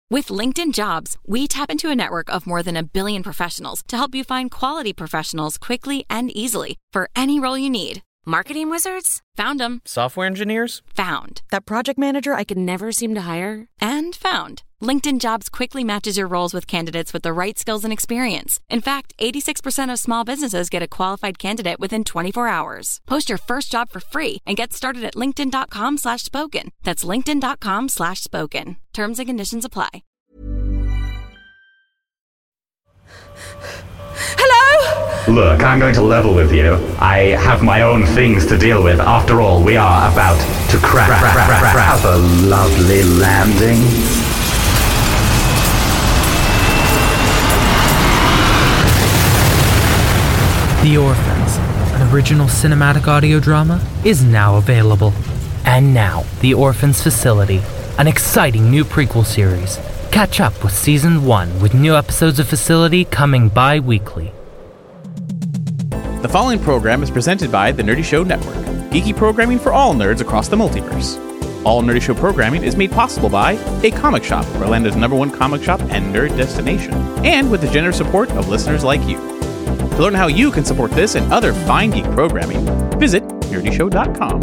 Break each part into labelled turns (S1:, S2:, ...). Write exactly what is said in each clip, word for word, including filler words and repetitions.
S1: With LinkedIn Jobs, we tap into a network of more than a billion professionals to help you find quality professionals quickly and easily for any role you need. Marketing wizards? Found them.
S2: Software engineers?
S1: Found. That project manager I could never seem to hire? And found. LinkedIn Jobs quickly matches your roles with candidates with the right skills and experience. In fact, eighty-six percent of small businesses get a qualified candidate within twenty-four hours. Post your first job for free and get started at linkedin.com slash spoken. That's linkedin.com slash spoken. Terms and conditions apply.
S3: Hello?
S4: Look, I'm going to level with you. I have my own things to deal with. After all, we are about to crash. Have a lovely landing.
S5: The Orphans, an original cinematic audio drama, is now available. And now, The Orphans Facility, an exciting new prequel series. Catch up with Season one with new episodes of Facility coming bi-weekly.
S6: The following program is presented by the Nerdy Show Network, geeky programming for all nerds across the multiverse. All Nerdy Show programming is made possible by A Comic Shop, Orlando's number one comic shop and nerd destination, and with the generous support of listeners like you. To learn how you can support this and other fine geek programming, visit nerdy show dot com.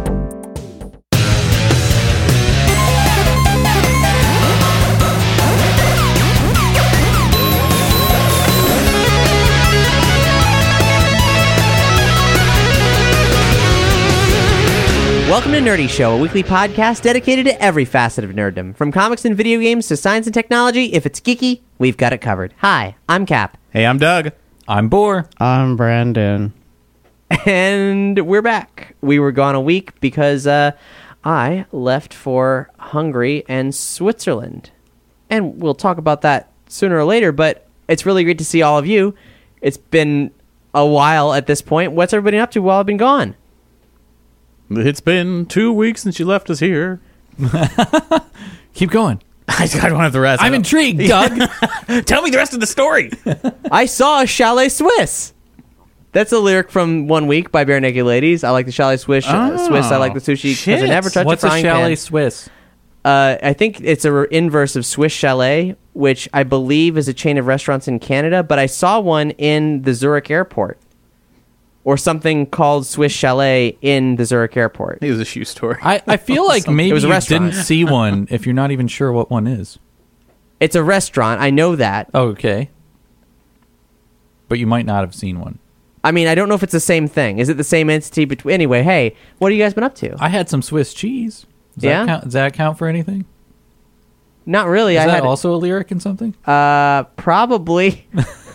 S7: Welcome to Nerdy Show, a weekly podcast dedicated to every facet of nerddom. From comics and video games to science and technology, if it's geeky, we've got it covered. Hi, I'm Cap.
S6: Hey, I'm Doug.
S2: I'm Boar.
S8: I'm Brandon.
S7: And we're back. We were gone a week because uh, I left for Hungary and Switzerland. And we'll talk about that sooner or later, but it's really great to see all of you. It's been a while at this point. What's everybody up to while I've been gone?
S6: It's been two weeks since you left us here.
S2: Keep going.
S6: I don't have the rest.
S2: I'm intrigued, Doug.
S6: Tell me the rest of the story.
S7: I saw a Chalet Swiss. That's a lyric from One Week by Bare Naked Ladies. I like the Chalet Swiss.
S6: Oh,
S7: uh, Swiss. I like the sushi because I never touch
S2: What's
S7: a
S2: a
S7: frying
S2: Chalet
S7: pan.
S2: Swiss?
S7: Uh, I think it's a re- inverse of Swiss Chalet, which I believe is a chain of restaurants in Canada. But I saw one in the Zurich airport, or something called Swiss Chalet in the Zurich airport.
S6: It was a shoe store.
S2: I, I feel like maybe
S7: It was a
S2: you
S7: restaurant.
S2: didn't see one if you're not even sure what one is.
S7: It's a restaurant. I know that.
S2: Oh, okay. But you might not have seen one.
S7: I mean, I don't know if it's the same thing. Is it the same entity? Between anyway, hey, what have you guys been up to?
S2: I had some Swiss cheese. Does
S7: Yeah?
S2: That count, does that count for anything?
S7: Not really.
S2: Is
S7: I
S2: that
S7: had
S2: also a lyric in something?
S7: uh probably.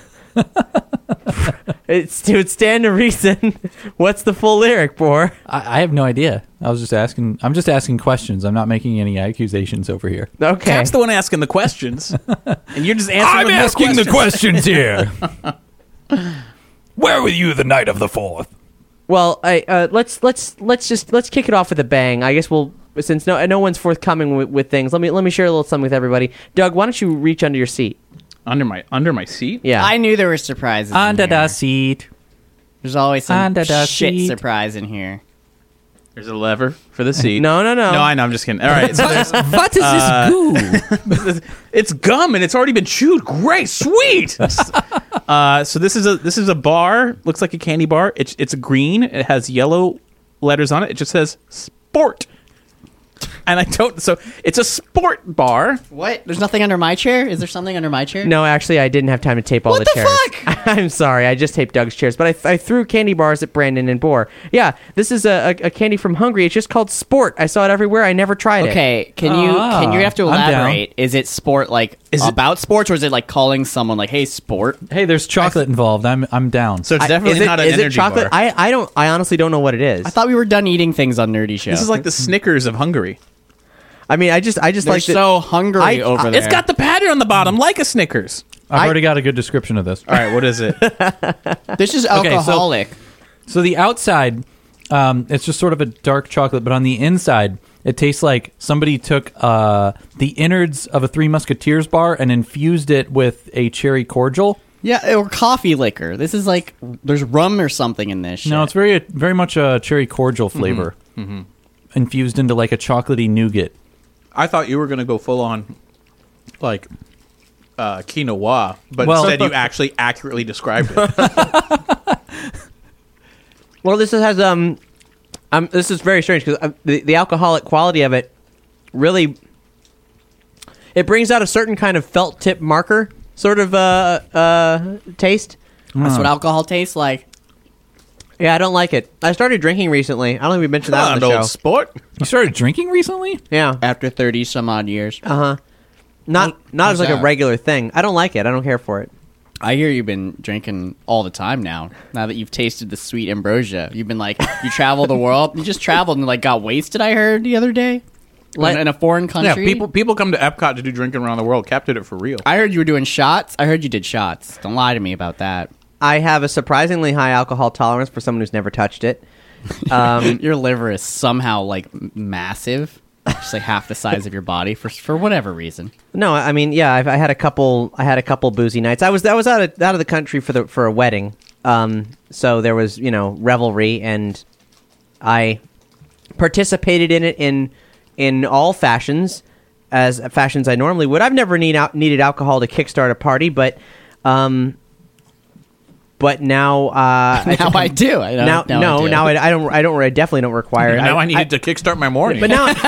S7: It's, it would stand to reason. What's the full lyric, Boar?
S2: I, I have no idea. I was just asking. I'm just asking questions. I'm not making any accusations over here.
S7: Okay.
S6: Cap's the one asking the questions, and you're just answering.
S2: I'm
S6: with more
S2: asking the
S6: questions.
S2: questions here. Where were you the night of the fourth?
S7: Well, I uh, let's let's let's just let's kick it off with a bang. I guess we'll since no no one's forthcoming with, with things. Let me let me share a little something with everybody. Doug, why don't you reach under your seat?
S6: Under my under my seat.
S7: Yeah.
S8: I knew there were surprises.
S2: Under
S8: in
S2: the
S8: here.
S2: seat.
S8: There's always some
S2: Under the
S8: shit
S2: seat.
S8: surprise in here.
S6: There's a lever for the seat.
S7: no, no, no.
S6: No, I know. I'm just kidding. All right. So there's,
S2: What is this goo?
S6: it's gum and it's already been chewed. Great, sweet. uh, so this is a this is a bar. Looks like a candy bar. It's it's green. It has yellow letters on it. It just says sport. And I don't. So it's a sport bar.
S8: What? There's nothing under my chair? Is there something under my chair?
S7: No, actually, I didn't have time to tape all
S8: What
S7: the
S8: the
S7: chairs.
S8: fuck?
S7: I'm sorry. I just taped Doug's chairs, but I, th- I threw candy bars at Brandon and Boar. Yeah, this is a, a, a candy from Hungary. It's just called Sport. I saw it everywhere. I never tried it.
S8: Okay, can you
S2: Ah,
S8: can you have to
S2: I'm down.
S8: elaborate? Is it sport like
S6: Is it-
S8: about sports, or is it like calling someone like, "Hey, sport"?
S2: Hey, there's chocolate involved. I'm I'm down.
S6: So it's
S7: I-
S6: definitely
S7: is it,
S6: not an
S7: is it
S6: energy
S7: chocolate?
S6: bar.
S7: I, I don't. I honestly don't know what it is.
S8: I thought we were done eating things on Nerdy Show.
S6: This is like the Snickers of Hungary.
S7: I mean, I just, I just
S8: They're
S7: like the-
S8: so hungry
S7: I-
S8: over
S7: I-
S8: there.
S6: It's got the pattern on the bottom like a Snickers.
S2: I've
S7: I-
S2: already got a good description of this.
S6: All right, what is it?
S8: This is
S2: Okay, so-
S8: alcoholic.
S2: So the outside, um, it's just sort of a dark chocolate, but on the inside, it tastes like somebody took uh, the innards of a Three Musketeers bar and infused it with a cherry cordial.
S8: Yeah, or coffee liquor. This is like there's rum or something in this shit.
S2: No, it's very very much a cherry cordial flavor, infused into like a chocolatey nougat.
S6: I thought you were going to go full on like uh, quinoa, but
S2: Well-
S6: instead you actually accurately described it.
S7: Well, this has um, um, this is very strange because uh, the the alcoholic quality of it really it brings out a certain kind of felt tip marker sort of uh uh taste.
S8: That's what alcohol tastes like.
S7: Yeah, I don't like it. I started drinking recently. I don't think we mentioned that on
S6: Come
S7: the
S6: on,
S7: show.
S6: old sport.
S2: You started drinking recently?
S7: Yeah,
S8: After thirty some odd years.
S7: uh huh. Not not as
S8: how's
S7: like a
S8: that?
S7: regular thing. I don't like it. I don't care for it.
S8: I hear you've been drinking all the time now. Now that you've tasted the sweet ambrosia, you've been like you travel the world. You just traveled and like got wasted. I heard the other day,
S7: Let-
S8: in, in a foreign country.
S6: Yeah, people people come to Epcot to do drinking around the world. Cap did it for real.
S8: I heard you were doing shots. I heard you did shots. Don't lie to me about that.
S7: I have a surprisingly high alcohol tolerance for someone who's never touched it. Um,
S8: Your liver is somehow like m- massive, just like half the size of your body for for whatever reason.
S7: no, I mean, yeah, I've, I had a couple. I had a couple boozy nights. I was I was out of out of the country for the for a wedding. Um, so there was you know revelry, and I participated in it in in all fashions, as fashions I normally would. I've never need out, needed alcohol to kickstart a party, but um, but now uh,
S8: Now I do. I don't,
S7: now,
S8: now
S7: no
S8: I do.
S7: now I, I don't I don't I definitely don't require it.
S6: now I, needed to kickstart my morning.
S7: But now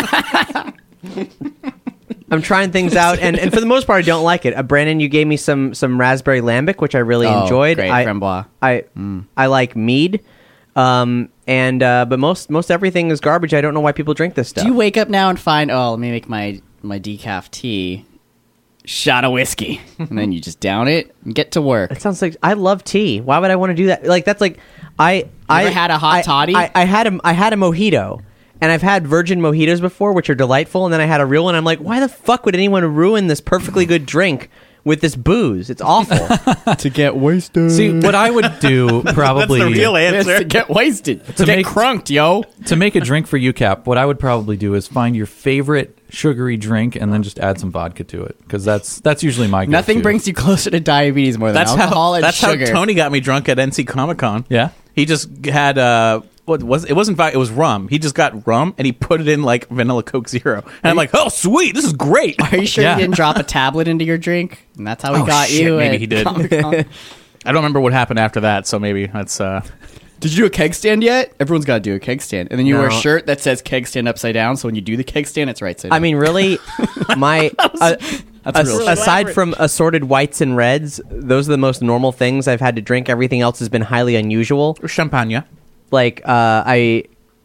S7: I'm trying things out, and, and for the most part, I don't like it. Uh, Brandon, you gave me some some raspberry lambic, which I really
S8: Oh,
S7: enjoyed.
S8: great,
S7: I,
S8: Framboise.
S7: I I like mead, um, and uh, but most most everything is garbage. I don't know why people drink this stuff.
S8: Do you wake up now and find, oh, let me make my my decaf tea, shot of whiskey, and then you just down it and get to work?
S7: It sounds like I love tea. Why would I want to do that? Like that's like I I
S8: ever had a hot
S7: I-
S8: toddy?
S7: I, I had a I had a mojito. And I've had virgin mojitos before, which are delightful. And then I had a real one. I'm like, why the fuck would anyone ruin this perfectly good drink with this booze? It's awful.
S8: To get wasted.
S2: See, what I would do probably
S6: That's the real answer.
S8: to get wasted. To,
S2: To
S8: get
S2: make-
S8: crunked, yo.
S2: to make a drink for you, Cap, what I would probably do is find your favorite sugary drink and then just add some vodka to it, because that's that's usually my go-to.
S8: Nothing brings you closer to diabetes more than
S6: That's
S8: alcohol
S6: how
S8: and
S6: that's
S8: sugar.
S6: how Tony got me drunk at N C Comic Con.
S2: Yeah?
S6: he just had uh what was it wasn't vodka, it was rum. He just got rum and he put it in like vanilla Coke Zero, and I'm like, oh sweet, this is great.
S8: Are you sure
S2: Yeah.
S8: you didn't drop a tablet into your drink? And that's how he
S6: Oh,
S8: got
S6: shit,
S8: you.
S6: maybe
S8: at
S6: he did.
S8: Comic-Con?
S6: I don't remember what happened after that, so maybe that's uh
S8: Did you do a keg stand yet? Everyone's got to do a keg stand. And then you wear a
S7: No.
S8: shirt that says keg stand upside down, so when you do the keg stand, it's right side
S7: I
S8: up.
S7: mean, really, my uh,
S8: That's
S7: as-
S8: real.
S7: aside from assorted whites and reds, those are the most normal things I've had to drink. Everything else has been highly unusual.
S6: champagne.
S7: Like uh, I,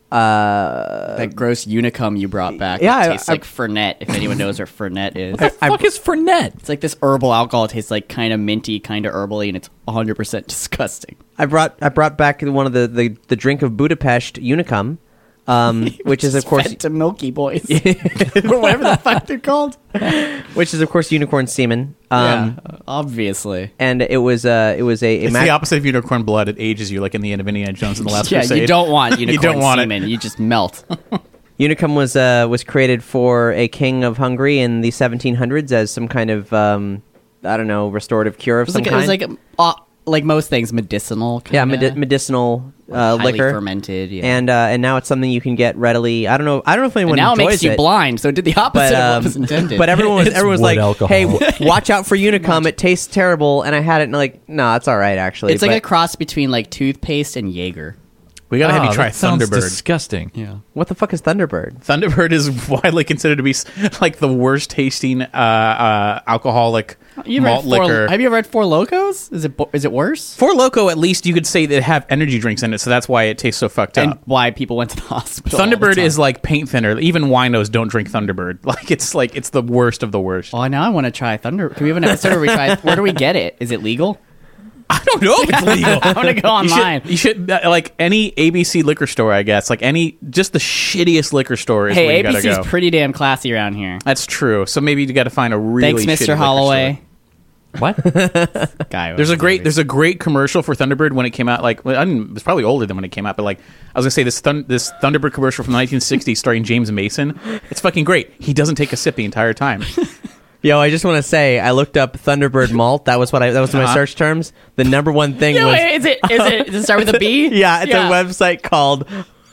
S7: uh,
S8: that gross unicum you brought back.
S7: Yeah,
S8: Yeah,
S7: I-
S8: tastes
S7: I-
S8: like Fernet, if anyone knows what Fernet is.
S2: What the fuck is Fernet?
S8: It's like this herbal alcohol. It tastes like kind of minty, kind of herbally, and it's one hundred percent disgusting.
S7: I brought I brought back one of the the, the drink of Budapest Unicum, um, which is of course
S8: Fed to Milky Boys. Or whatever the fuck they're called.
S7: which is of course unicorn semen. Um,
S8: yeah, obviously.
S7: and it was uh it was a, a
S6: It's
S7: mac-
S6: the opposite of unicorn blood. It ages you, like in the end of Indiana Jones and the Last
S8: Yeah,
S6: Crusade.
S8: you don't want
S6: You
S8: unicorn
S6: don't want it.
S8: semen. You just melt.
S7: Unicum was uh was created for a king of Hungary in the seventeen hundreds as some kind of um I don't know restorative cure of
S8: It was
S7: some
S8: like, it
S7: kind.
S8: was like, uh, like most things, medicinal.
S7: yeah,
S8: Kinda.
S7: medi- medicinal uh,
S8: Highly
S7: liquor,
S8: fermented. Yeah.
S7: and uh, and now it's something you can get readily. I don't know. I don't know if anyone
S8: And now it
S7: enjoys
S8: makes you
S7: it,
S8: blind, so it did the opposite
S7: but
S8: of what
S7: um,
S8: was intended.
S7: but everyone was
S2: It's
S7: everyone was
S2: wood
S7: like,
S2: alcohol.
S7: "Hey, w- watch out for Unicum. It tastes terrible." And I had it, and like, no, it's all right actually.
S8: it's like
S7: But
S8: a cross between like toothpaste and Jaeger.
S6: We gotta have
S2: Oh,
S6: you try
S2: that sounds
S6: Thunderbird.
S2: disgusting.
S8: Yeah.
S7: what the fuck is Thunderbird?
S6: Thunderbird is widely considered to be s- like the worst tasting uh, uh, alcoholic
S8: You
S6: malt
S8: read four,
S6: liquor.
S8: Have you ever read Four Locos? Is it bo- is it worse?
S6: For Loco, at least you could say they have energy drinks in it, so that's why it tastes so fucked
S8: And
S6: up.
S8: why people went to the hospital? all the
S6: Thunderbird
S8: time.
S6: is like paint thinner. Even winos don't drink Thunderbird. Like it's like it's the worst of the worst.
S8: Oh, now I want to try Thunder. Can we have an episode where we try? Where do we get it? Is it legal?
S6: I don't know if it's legal.
S8: I want to go
S6: You should,
S8: online.
S6: you should uh, like any A B C liquor store, I guess. Like any, just the shittiest liquor store is where
S8: Hey,
S6: you gotta
S8: A B C's
S6: go.
S8: pretty damn classy around here.
S6: That's true. So maybe you got to find a really.
S8: Thanks,
S6: shitty
S8: Mister
S6: liquor
S8: Holloway.
S2: What?
S8: Guy.
S6: There's a great there's a great commercial for Thunderbird when it came out. Like well, I mean, it's probably older than when it came out, but like I was gonna say this thun- this Thunderbird commercial from the nineteen sixties starring James Mason. It's fucking great. He doesn't take a sip the entire time.
S7: Yo, I just want to say, I looked up Thunderbird malt. That was what I. That was my
S6: Uh-huh.
S7: search terms. The number one thing
S8: Yeah,
S7: was.
S8: wait, is it? Is it? Does it start with a B?
S7: Yeah, it's a website called.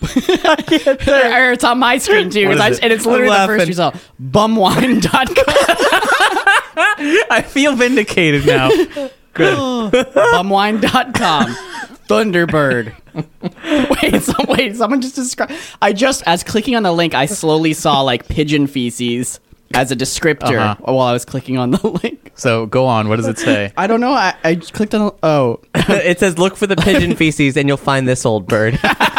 S8: Or it's on my screen too,
S6: What
S8: 'cause
S6: is
S8: I-
S6: it?
S8: and it's literally
S7: I'm
S8: the first
S7: laughing.
S8: result. Bumwine dot com.
S6: I feel vindicated now. Good.
S8: Bumwine dot com. Thunderbird. wait, so, wait, someone just described. I just, as clicking on the link, I slowly saw like pigeon feces as a descriptor
S6: Uh-huh.
S8: while I was clicking on the link.
S6: So go on. What does it say?
S8: I don't know. I, I clicked on. Oh,
S7: It says, look for the pigeon feces and you'll find this old bird.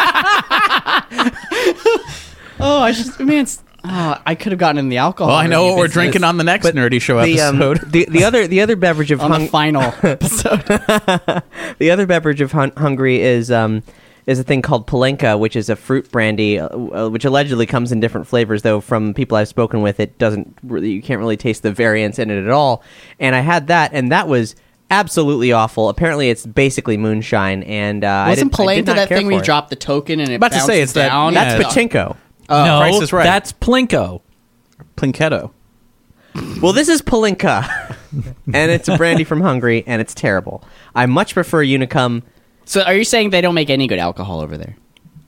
S8: oh, I just man. It's, oh, I could have gotten in the alcohol.
S6: Well, I know
S8: review
S6: what we're
S8: business
S6: drinking on the next
S7: But
S6: Nerdy Show
S7: the, um,
S6: episode.
S7: the, the other the other beverage of
S8: on the
S7: hung-
S8: final episode.
S7: the other beverage of hun- Hungary is um is a thing called Polenka, which is a fruit brandy, uh, uh, which allegedly comes in different flavors. Though from people I've spoken with, it doesn't really, you can't really taste the variance in it at all. And I had that, and that was absolutely awful. Apparently, it's basically moonshine. And uh, I
S8: Wasn't
S7: did- I did
S8: Polenta
S7: not
S8: that
S7: care
S8: thing where
S7: for
S8: you
S7: it.
S8: drop the token and it
S6: About to say,
S8: bounces
S6: it's that-
S8: down?
S6: yeah.
S7: That's pachinko.
S2: no,
S6: Price is Right.
S2: that's Plinko.
S6: Plinketto.
S7: Well, this is Polenka, and it's a brandy from Hungary, and it's terrible. I much prefer Unicum.
S8: So, are you saying they don't make any good alcohol over there?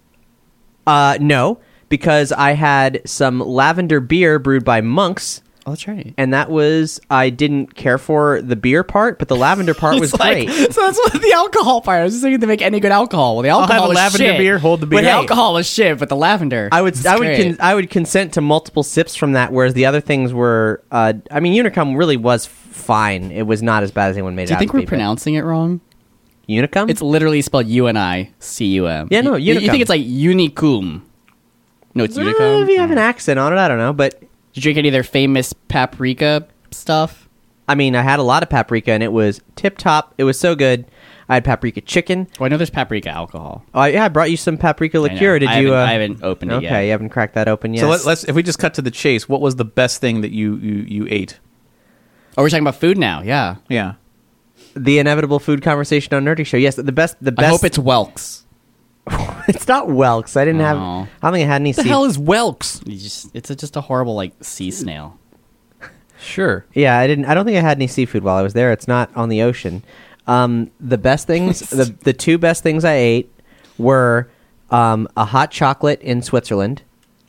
S7: Uh, no, because I had some lavender beer brewed by Monks,
S8: Oh, that's right.
S7: and that was, I didn't care for the beer part, but the lavender part was
S8: It's like-
S7: great.
S8: So that's what the alcohol part. I was just saying they make any good alcohol. Well, the
S6: I'll
S8: alcohol
S6: have a
S8: was
S6: lavender
S8: shit.
S6: beer, hold the beer.
S8: But the
S6: Hey.
S8: alcohol was shit, but the lavender.
S7: I would,
S8: is
S7: I would,
S8: great.
S7: con- I would consent to multiple sips from that, whereas the other things were, uh, I mean, Unicum really was fine. It was not as bad as anyone made it
S8: Do you
S7: out
S8: think
S7: to
S8: we're
S7: be, but-
S8: pronouncing it wrong?
S7: Unicum?
S8: It's literally spelled U N I C U M.
S7: Yeah, no,
S8: You, you
S7: Unicum.
S8: think it's like Unicum? No, it's
S7: Uh,
S8: Unicum.
S7: if you have an accent on it, I don't know, but
S8: Did you drink any of their famous paprika stuff?
S7: I mean, I had a lot of paprika, and it was tip top. It was so good. I had paprika chicken.
S8: Well, I know there's paprika alcohol.
S7: Oh, yeah, I brought you some paprika
S8: I know.
S7: liqueur. Did
S8: I
S7: you?
S8: haven't-
S7: Uh,
S8: I haven't opened it
S7: okay,
S8: yet.
S7: you haven't cracked that open yet.
S6: So let, let's if we just cut to the chase. What was the best thing that you you, you ate?
S8: Oh, we're talking about food now. Yeah.
S6: Yeah.
S7: The inevitable food conversation on Nerdy Show. Yes, the best. The best.
S8: I hope it's Welks.
S7: it's not Welks. I didn't have.
S8: Oh.
S7: I don't think I had any.
S2: What the
S7: sea-
S2: hell is Welks?
S8: You just it's a, just a horrible like sea snail.
S2: Sure.
S7: Yeah, I didn't. I don't think I had any seafood while I was there. It's not on the ocean. Um, the best things. the the two best things I ate were um, a hot chocolate in Switzerland,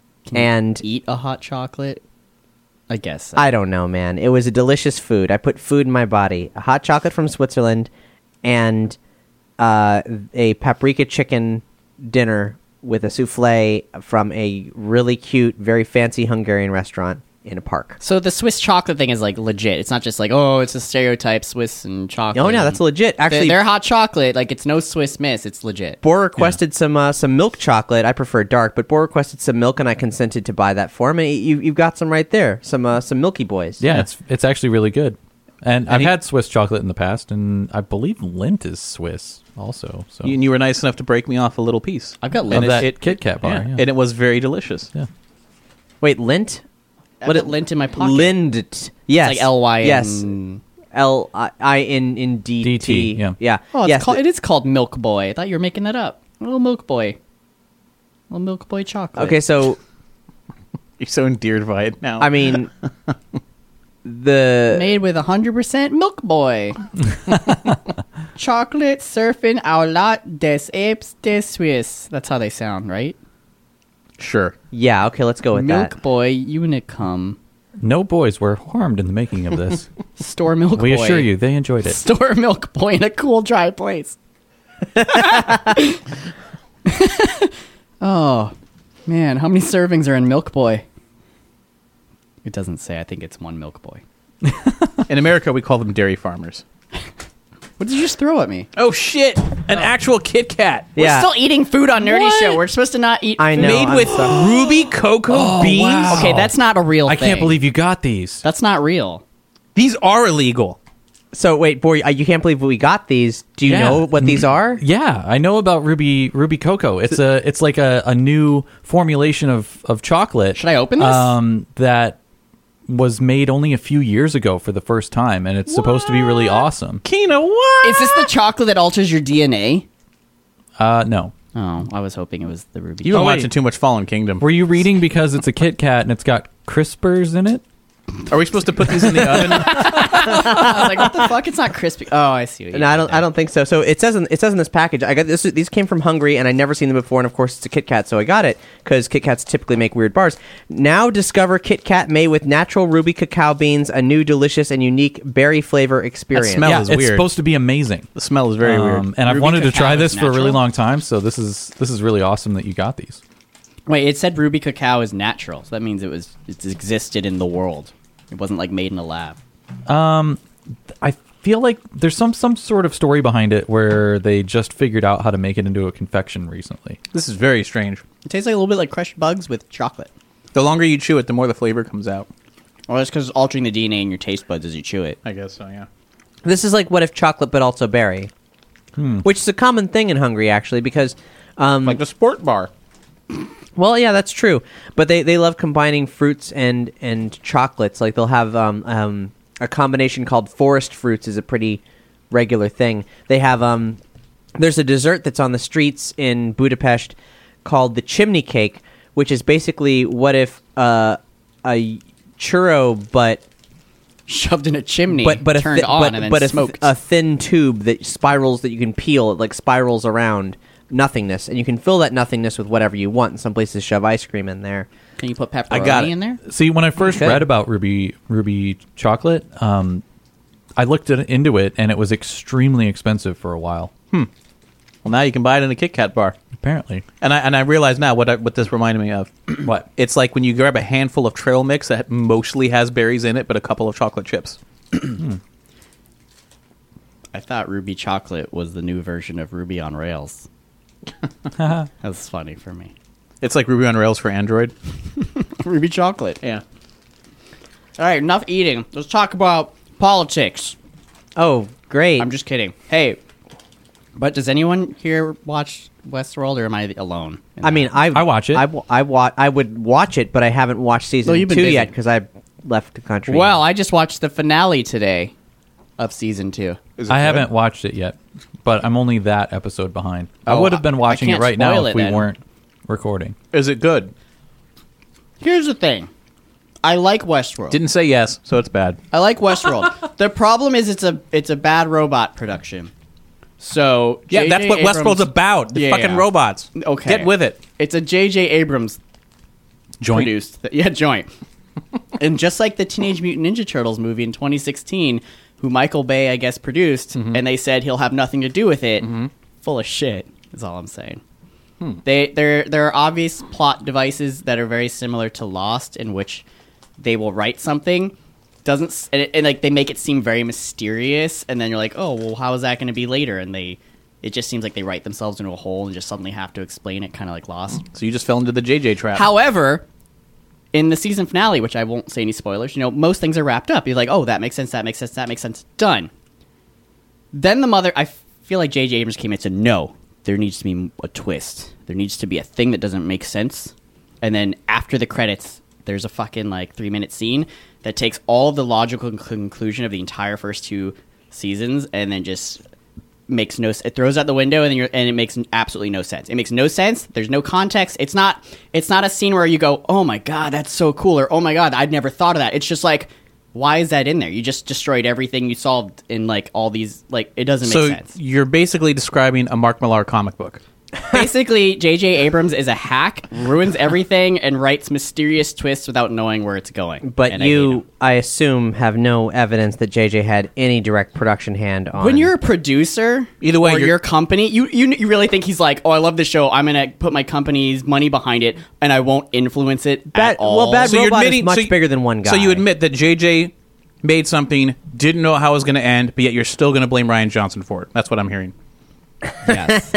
S7: and
S8: Eat a hot chocolate. I guess.
S7: I don't know, man. It was a delicious food. I put food in my body. A hot chocolate from Switzerland, and uh, a paprika chicken dinner with a souffle from a really cute, very fancy Hungarian restaurant in a park.
S8: So the Swiss chocolate thing is like legit. It's not just like, oh, it's a stereotype Swiss and chocolate.
S7: Oh, no, that's legit.
S8: Actually,
S7: Actually,
S8: their hot chocolate, like it's no Swiss Miss. It's legit.
S7: Boar requested some uh, some milk chocolate. I prefer dark, but Boar requested some milk, and I consented to buy that for him. And you, you've got some right there, some uh, some Milky Boys.
S2: Yeah, it's it's actually really good. And, I've
S6: he-
S2: had Swiss chocolate in the past, and I believe Lindt is Swiss also. So
S6: You, and you were nice enough to break me off a little piece.
S8: I've got
S2: of
S8: Lindt.
S2: that
S6: it-
S2: Kit Kat bar.
S6: Yeah.
S2: Yeah.
S6: And it was very delicious.
S2: Yeah.
S7: Wait, Lint?
S8: What it Lindt in my pocket.
S7: Lindt. Yes.
S8: It's like L Y N.
S7: Yes. L I I N in D T.
S2: D T, yeah.
S7: Yeah.
S8: Oh, it's
S7: yes.
S8: called, it is called Milk Boy. I thought you were making that up. A little Milk Boy. A little Milk Boy chocolate.
S7: Okay, so
S6: You're so endeared by it now.
S7: I mean, the
S8: Made with one hundred percent Milk Boy. Chocolate surfing au lat des apes des Suisse. That's how they sound, right?
S6: sure.
S7: yeah. Okay, let's go with
S8: Milk
S7: that.
S8: Boy Unicum.
S2: No boys were harmed in the making of this.
S8: Store Milk
S2: we
S8: Boy.
S2: assure you, they enjoyed it.
S8: Store Milk Boy in a cool, dry place. Oh, man. How many servings are in Milk Boy? It doesn't say. I think it's one Milk Boy.
S6: In America, we call them dairy farmers.
S8: What did you just throw at me?
S6: Oh shit! An actual Kit Kat
S7: Yeah.
S8: We're still eating food on Nerdy
S6: What?
S8: Show. We're supposed to not eat
S7: I
S8: food.
S7: know.
S6: made
S7: I'm
S6: with
S7: sorry.
S6: ruby cocoa
S2: Oh,
S6: beans.
S2: wow.
S8: Okay, that's not a real
S2: I
S8: thing.
S2: can't believe you got these.
S8: That's not real.
S6: These are illegal.
S7: So wait, boy, uh, you can't believe we got these. Do you
S2: Yeah.
S7: know what these are?
S2: Yeah, I know about Ruby Ruby Cocoa. It's a it's like a, a new formulation of, of chocolate.
S8: Should I open this?
S2: Um, that was made only a few years ago for the first time, and it's supposed to be really awesome.
S6: Kina, what?
S8: Is this the chocolate that alters your D N A?
S2: Uh, no.
S8: Oh, I was hoping it was the Ruby.
S6: You've been
S2: Oh, wait.
S6: watching too much Fallen Kingdom.
S2: Were you reading because it's a Kit Kat and it's got crispers in it?
S6: Are we supposed to put these in the oven?
S8: I was like, what the fuck? It's not crispy. Oh, I see. What you
S7: No, I
S8: did
S7: don't.
S8: there.
S7: I don't think so. So it says in it says in this package. I got this. These came from Hungary, and I never seen them before. And of course, it's a Kit Kat, so I got it because Kit Kats typically make weird bars. Now discover Kit Kat made with natural ruby cacao beans, a new delicious and unique berry flavor experience.
S6: smell
S2: yeah,
S6: is
S2: it's
S6: weird.
S2: supposed to be amazing.
S6: The smell is very
S2: Um,
S6: weird.
S2: and I've
S8: Ruby
S2: wanted to try
S8: cacao is
S2: this for a really
S8: natural?
S2: long time, so this is this is really awesome that you got these.
S8: Wait, it said ruby cacao is natural, so that means it was it existed in the world. It wasn't like made in a lab.
S2: I feel like there's some some sort of story behind it where they just figured out how to make it into a confection recently.
S6: This is very strange.
S8: It tastes like a little bit like crushed bugs with chocolate.
S6: The longer you chew it, the more the flavor comes out.
S8: Well, that's because it's altering the D N A in your taste buds as you chew it.
S6: I guess so, yeah.
S7: This is like what if chocolate, but also berry, which is a common thing in Hungary actually because. Um,
S6: Like the sport bar.
S7: Well, yeah, that's true. But they, they love combining fruits and, and chocolates. Like they'll have um, um, a combination called forest fruits is a pretty regular thing. They have um, there's a dessert that's on the streets in Budapest called the chimney cake, which is basically what if uh, a churro, but
S8: Shoved in a chimney,
S7: but but a
S8: turned
S7: thi-
S8: on,
S7: but,
S8: and then
S7: but a,
S8: smoked.
S7: a thin tube that spirals that you can peel. It like spirals around nothingness, and you can fill that nothingness with whatever you want. In some places, shove ice cream in there.
S8: Can you put pepperoni
S6: I got it.
S8: in there?
S2: See, when I first
S7: Okay.
S2: read about Ruby Ruby chocolate, um, I looked at, into it, and it was extremely expensive for a while.
S6: Well, now you can buy it in a Kit Kat bar.
S2: Apparently,
S6: And I and I realize now what I, what this reminded me of.
S2: what?
S6: It's like when you grab a handful of trail mix that mostly has berries in it, but a couple of chocolate chips.
S8: I thought Ruby Chocolate was the new version of Ruby on Rails. That's funny for me.
S6: It's like Ruby on Rails for Android.
S8: Ruby Chocolate.
S6: Yeah.
S8: All right, enough eating. Let's talk about politics.
S7: Oh, great!
S8: I'm just kidding. Hey, but does anyone here watch Westworld, or am I alone? in
S7: I
S8: that?
S7: mean, I
S2: I watch it.
S7: I, w- I, wa- I would watch it, but I haven't watched season
S8: Well, you've been
S7: two
S8: busy.
S7: yet because I left the country.
S8: well, I just watched the finale today of season two.
S6: Is it
S2: I
S6: good?
S2: haven't watched it yet, but I'm only that episode behind. I
S8: Oh,
S2: would have been
S8: I- I
S2: watching it
S8: can't
S2: right now
S8: spoil
S2: if
S8: it
S2: we
S8: then.
S2: weren't recording.
S6: Is it good?
S8: Here's the thing. I like Westworld.
S6: Didn't say yes, so it's bad.
S8: I like Westworld. The problem is it's a it's a bad robot production. So
S6: Yeah,
S8: J J
S6: that's what
S8: Abrams-
S6: Westworld's about. The
S8: Yeah,
S6: fucking
S8: yeah.
S6: robots.
S8: Okay.
S6: Get with it.
S8: It's a J J Abrams
S6: Joint.
S8: produced. th- yeah, joint. And just like the Teenage Mutant Ninja Turtles movie in twenty sixteen, who Michael Bay, I guess, produced, and they said he'll have nothing to do with it. Full of shit, is all I'm saying. They there there are obvious plot devices that are very similar to Lost, in which they will write something, doesn't s- and, it, and like they make it seem very mysterious, and then you're like, oh well, how is that going to be later? And they it just seems like they write themselves into a hole and just suddenly have to explain it, kind of like Lost.
S6: So you just fell into the J J trap.
S8: However, in the season finale, which I won't say any spoilers, you know, most things are wrapped up. You're like, oh, that makes sense, that makes sense, that makes sense. Done. Then the mother, I feel like J J Abrams came in and said, no, there needs to be a twist. There needs to be a thing that doesn't make sense. And then after the credits, there's a fucking like three minute scene that takes all of the logical conclusion of the entire first two seasons and then just makes no it throws out the window and then you're, and it makes absolutely no sense. It makes no sense. There's no context. It's not it's not a scene where you go, "Oh my god, that's so cool," or "Oh my god, I'd never thought of that." It's just like, why is that in there? You just destroyed everything you solved in like all these like it doesn't make
S6: so
S8: sense.
S6: you're basically describing a Mark Millar comic book.
S8: Basically, J J Abrams is a hack, ruins everything and writes mysterious twists without knowing where it's going.
S7: but
S8: And I hate
S7: you,
S8: him.
S7: I, assume, have no evidence that J J had any direct production hand on.
S8: When you're a producer,
S6: Either way,
S8: or
S6: you're-
S8: your company, you, you you really think he's like, oh, I love this show. I'm gonna put my company's money behind it, and I won't influence it
S7: Bad-
S8: at all.
S7: well, Bad
S6: So you're
S7: Robot is
S6: admitting-
S7: much
S6: so you-
S7: bigger than one guy.
S6: So you admit that J J made something, didn't know how it was going to end, but yet you're still going to blame Ryan Johnson for it. That's what I'm hearing.
S8: Yes.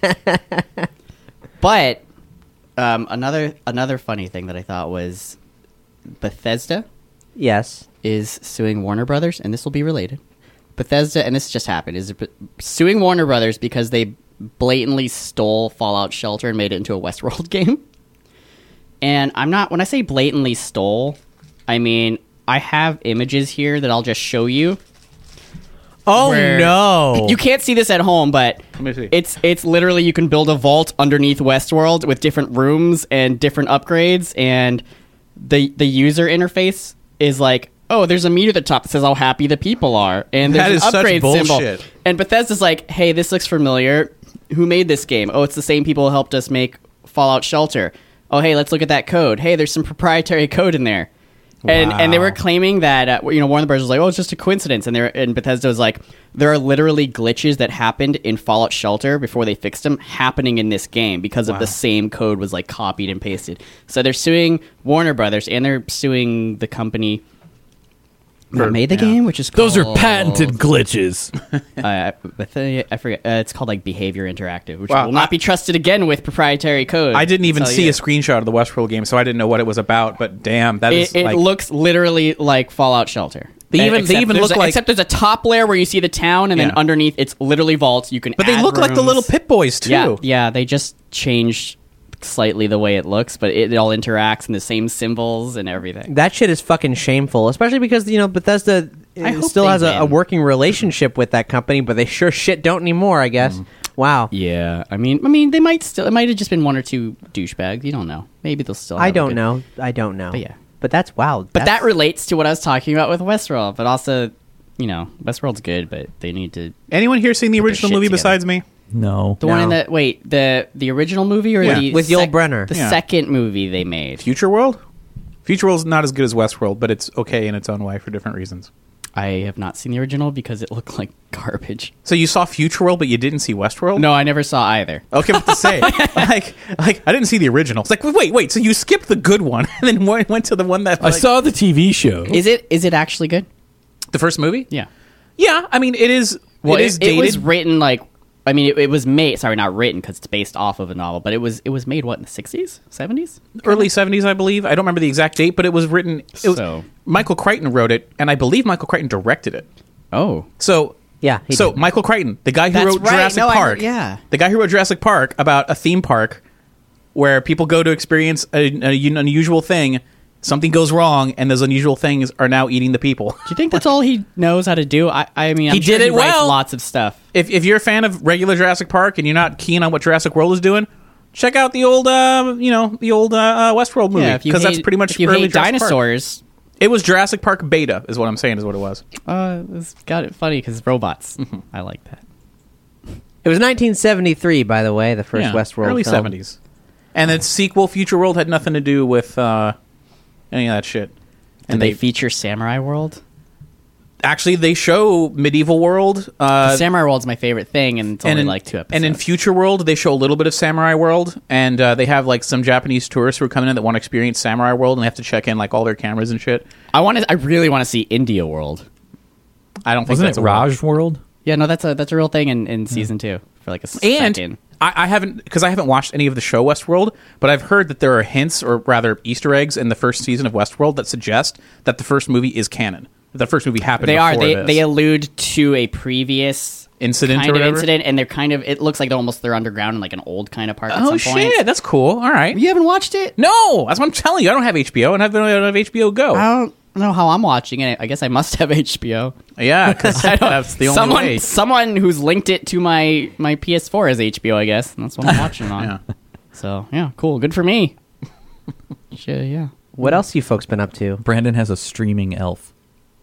S8: But um, another another funny thing that I thought was Bethesda
S7: Yes.
S8: is suing Warner Brothers, and this will be related. Bethesda, and this just happened, is suing Warner Brothers because they blatantly stole Fallout Shelter and made it into a Westworld game. And I'm not, when I say blatantly stole, I mean, I have images here that I'll just show you.
S7: Oh
S8: Where-
S7: no!
S8: You can't see this at home, but
S6: me see.
S8: it's it's literally you can build a vault underneath Westworld with different rooms and different upgrades, and the the user interface is like oh, there's a meter at the top that says how happy the people are, and there's
S6: That
S8: an
S6: is such
S8: upgrade symbol.
S6: bullshit.
S8: And Bethesda's like, hey, this looks familiar. Who made this game? Oh, it's the same people who helped us make Fallout Shelter. Oh, hey, let's look at that code. Hey, there's some proprietary code in there. And
S6: Wow.
S8: and they were claiming that uh, you know Warner Bros was like, oh, it's just a coincidence, and they and Bethesda was like, there are literally glitches that happened in Fallout Shelter before they fixed them happening in this game because of the same code was like copied and pasted. So they're suing Warner Brothers and they're suing the company that made the
S6: yeah.
S8: game, which is
S2: Those are
S8: called-
S2: patented glitches.
S8: Uh, I, I forget. Uh, it's called like Behavior Interactive, which
S6: Wow,
S8: will not
S6: I-
S8: be trusted again with proprietary code.
S6: I didn't even
S8: Tell
S6: see
S8: you.
S6: a screenshot of the Westworld game, so I didn't know what it was about. But damn, that is
S8: It, it
S6: like
S8: looks literally like Fallout Shelter.
S6: They
S8: And
S6: even- they
S8: except
S6: even
S8: there's
S6: look
S8: a-
S6: like-
S8: except there's a top layer where you see the town, and then
S6: Yeah.
S8: underneath it's literally vaults. You can,
S6: But they
S8: add
S6: look like the
S8: rooms.
S6: little Pit Boys too.
S8: Yeah, yeah. They just changed slightly the way it looks, but it, it all interacts and the same symbols and everything.
S7: That shit is fucking shameful, especially because you know Bethesda
S8: I
S7: uh,
S8: hope
S7: still
S8: they
S7: has a, a
S8: win.
S7: working relationship with that company, but they sure shit don't anymore. I guess. Wow.
S8: Yeah, I mean, I mean, they might still. It might have just been one or two douchebags. You don't know. Maybe they'll still. Have
S7: I
S8: a
S7: don't
S8: good-
S7: know. I don't know.
S8: But yeah.
S7: But that's wow.
S8: But
S7: That's-
S8: that relates to what I was talking about with Westworld. But also, you know, Westworld's good, but they need to.
S6: Anyone here seen the
S8: their
S6: original
S8: shit
S6: movie
S8: together.
S6: besides me?
S2: No.
S8: The one in
S7: No.
S8: the wait the the original movie or
S6: Yeah.
S8: the
S7: With Yul Brynner.
S8: the
S6: Yeah.
S8: second movie they made.
S6: Future World? Future World's not as good as Westworld, but it's okay in its own way for different reasons.
S8: I have not seen the original because it looked like garbage.
S6: So you saw Future World, but you didn't see Westworld?
S8: No, I never saw either.
S6: Okay, what to say? like, like I didn't see the original. It's like, wait, wait. So you skipped the good one and then went went to the one that
S2: I
S6: like,
S2: saw the T V show.
S8: Is it is it actually good?
S6: the first movie.
S8: Yeah.
S6: Yeah, I mean, it is.
S8: Well,
S6: it
S8: it,
S6: is
S8: it
S6: dated.
S8: was written like. I mean, it, it was made. Sorry, not written because it's based off of a novel. But it was it was made what in the sixties, seventies?
S6: early seventies, I believe. I don't remember the exact date, but it was written. It was,
S8: So-
S6: Michael Crichton wrote it, and I believe Michael Crichton directed it.
S8: Oh,
S6: So
S7: Yeah, he
S6: so
S7: did.
S6: Michael Crichton, the guy who
S8: That's
S6: wrote
S8: right.
S6: Jurassic
S8: No, I
S6: Park,
S8: heard- yeah.
S6: the guy who wrote Jurassic Park about a theme park where people go to experience a, a, an unusual thing. Something goes wrong, and those unusual things are now eating the people.
S8: do you think that's all he knows how to do? I, I mean, I'm
S6: He
S8: sure
S6: did
S8: he
S6: it
S8: writes
S6: well.
S8: lots of stuff.
S6: If if you're a fan of regular Jurassic Park and you're not keen on what Jurassic World is doing, check out the old, uh, you know, the old uh, uh, Westworld movie
S8: Yeah, if you
S6: because that's
S8: hate-
S6: pretty much
S8: if you
S6: early
S8: hate
S6: Jurassic Park.
S8: dinosaurs.
S6: It was Jurassic Park Beta, is what I'm saying, is what it was.
S8: Uh, it's got it funny because robots.
S6: Mm-hmm.
S8: I like that.
S7: It was nineteen seventy-three, by the way, the first
S6: Yeah,
S7: Westworld
S6: early
S7: film.
S6: seventies, and its sequel, Future World, had nothing to do with uh, any of that shit.
S8: And they, feature Samurai World.
S6: Actually, they show medieval world. Uh,
S8: Samurai World's my favorite thing, and it's
S6: and
S8: only
S6: in,
S8: like two episodes.
S6: and in Future World, they show a little bit of Samurai World, and uh, they have like some Japanese tourists who are coming in that want to experience Samurai World, and they have to check in like all their cameras and shit.
S8: I want to. I really want to see India World.
S6: I don't think
S2: Wasn't
S6: that's
S2: it
S6: a world.
S2: Raj World?
S8: Yeah, no, that's a that's a real thing in, in season two for like a
S6: And
S8: second.
S6: I, I haven't because I haven't watched any of the show Westworld, but I've heard that there are hints, or rather Easter eggs, in the first season of Westworld that suggest that the first movie is canon. That the first movie happened.
S8: They are.
S6: before
S8: They
S6: this.
S8: they allude to a previous
S6: Incident
S8: kind
S6: or
S8: of
S6: whatever?
S8: incident, and they're kind of. It looks like they're almost they're underground in like an old kind of park. At
S6: Oh
S8: some point.
S6: shit, that's cool. All right.
S8: You haven't watched it?
S6: No, that's what I'm telling you. I don't have H B O, and I don't have H B O Go.
S8: I don't know how I'm watching it. I guess I must have H B O.
S6: Yeah, because that's the only
S8: someone,
S6: way.
S8: someone who's linked it to my my P S four has H B O. I guess and that's what I'm watching on.
S6: Yeah.
S8: So yeah, cool, good for me. Shit, yeah.
S7: What else you folks been up to?
S2: Brandon has a streaming elf.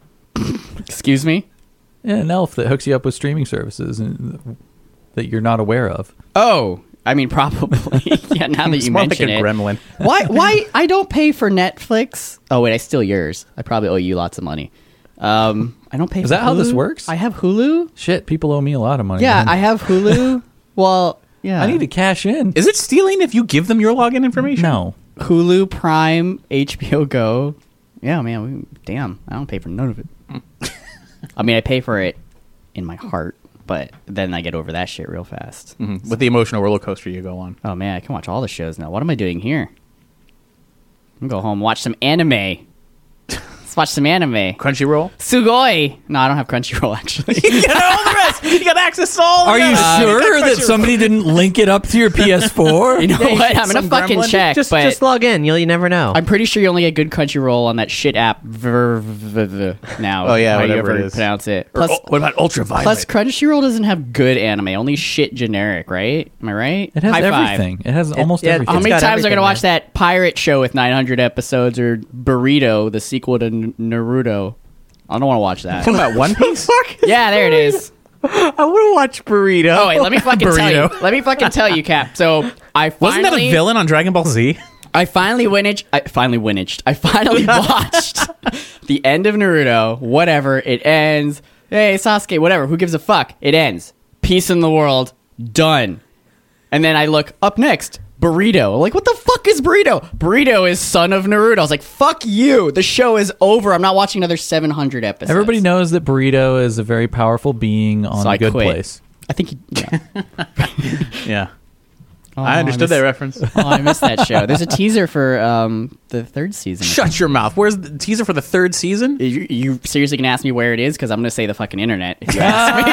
S8: Excuse me.
S2: Yeah, an elf that hooks you up with streaming services and, that you're not aware of.
S8: Oh, I mean, probably. Yeah, now that
S6: It's
S8: you
S6: more like
S8: mention
S6: a
S8: it.
S6: gremlin.
S8: Why? Why? I don't pay for Netflix. Oh wait, I steal yours. I probably owe you lots of money. Um, I don't pay.
S2: Is
S8: for
S2: that how this
S8: Hulu.
S2: works?
S8: I have Hulu.
S2: Shit, people owe me a lot of money.
S8: Yeah,
S2: man.
S8: I have Hulu. Well, yeah,
S2: I need to cash in.
S6: Is it stealing if you give them your login information?
S2: No.
S8: Hulu, Prime, H B O Go. Yeah, man. We, damn, I don't pay for none of it. I mean, I pay for it in my heart, but then I get over that shit real fast.
S6: Mhm. With the emotional roller coaster you go on.
S8: Oh man, I can watch all the shows now. What am I doing here? I'm gonna go home and watch some anime. Let's watch some anime.
S6: Crunchyroll.
S8: Sugoi. No, I don't have Crunchyroll actually.
S6: You got all the rest. You got access to all.
S2: Are
S6: the
S2: you
S6: rest.
S2: sure
S6: You got
S2: that
S6: Crunchyroll.
S2: somebody didn't link it up to your P S four?
S8: You know
S6: Yeah, you
S8: what?
S6: get
S8: I'm gonna
S6: some
S8: fucking
S6: gremlin.
S8: check.
S7: Just
S8: but
S7: just log in. You'll you never know.
S8: I'm pretty sure you only get good Crunchyroll on that shit app. Ver, v- v- now.
S6: Oh, yeah,
S8: how you
S6: whatever
S8: ever
S6: it is.
S8: pronounce it.
S6: Or,
S8: Plus,
S6: oh, what about Ultraviolet?
S8: plus, Crunchyroll doesn't have good anime. Only shit generic, right? Am I right?
S2: It has
S8: High five.
S2: everything. It has almost
S7: yeah,
S2: everything.
S8: How
S7: It's
S8: many
S7: got
S8: times am I
S7: everything
S8: gonna watch
S7: there.
S8: that pirate show with nine hundred episodes or Burrito, the sequel to Naruto. I don't want to watch that.
S6: Talking about One Piece?
S8: Yeah, there it is.
S7: I want to watch Burrito.
S8: Oh wait, let me fucking tell you.
S6: Burrito.
S8: Let me fucking tell you, Cap. So I finally,
S6: Wasn't that a villain on Dragon Ball Z?
S8: I finally winaged. I finally winaged. I finally watched the end of Naruto. Whatever, it ends. Hey, Sasuke, whatever. Who gives a fuck? It ends. Peace in the world. Done. And then I look up next. Burrito. Like, what the fuck is Burrito? Burrito is son of Naruto. I was like, fuck you. The show is over. I'm not watching another seven hundred episodes.
S2: Everybody knows that Burrito is a very powerful being on
S8: So
S2: a
S8: I
S2: good
S8: quit.
S2: place.
S8: I think. He, yeah.
S6: Yeah.
S8: Oh,
S6: I understood
S8: missed-
S6: that reference.
S8: Oh, I missed that show. There's a teaser for um, the third season.
S6: Shut your mouth. Where's the teaser for the third season?
S8: You, you seriously can ask me where it is because I'm going to say the fucking internet. If you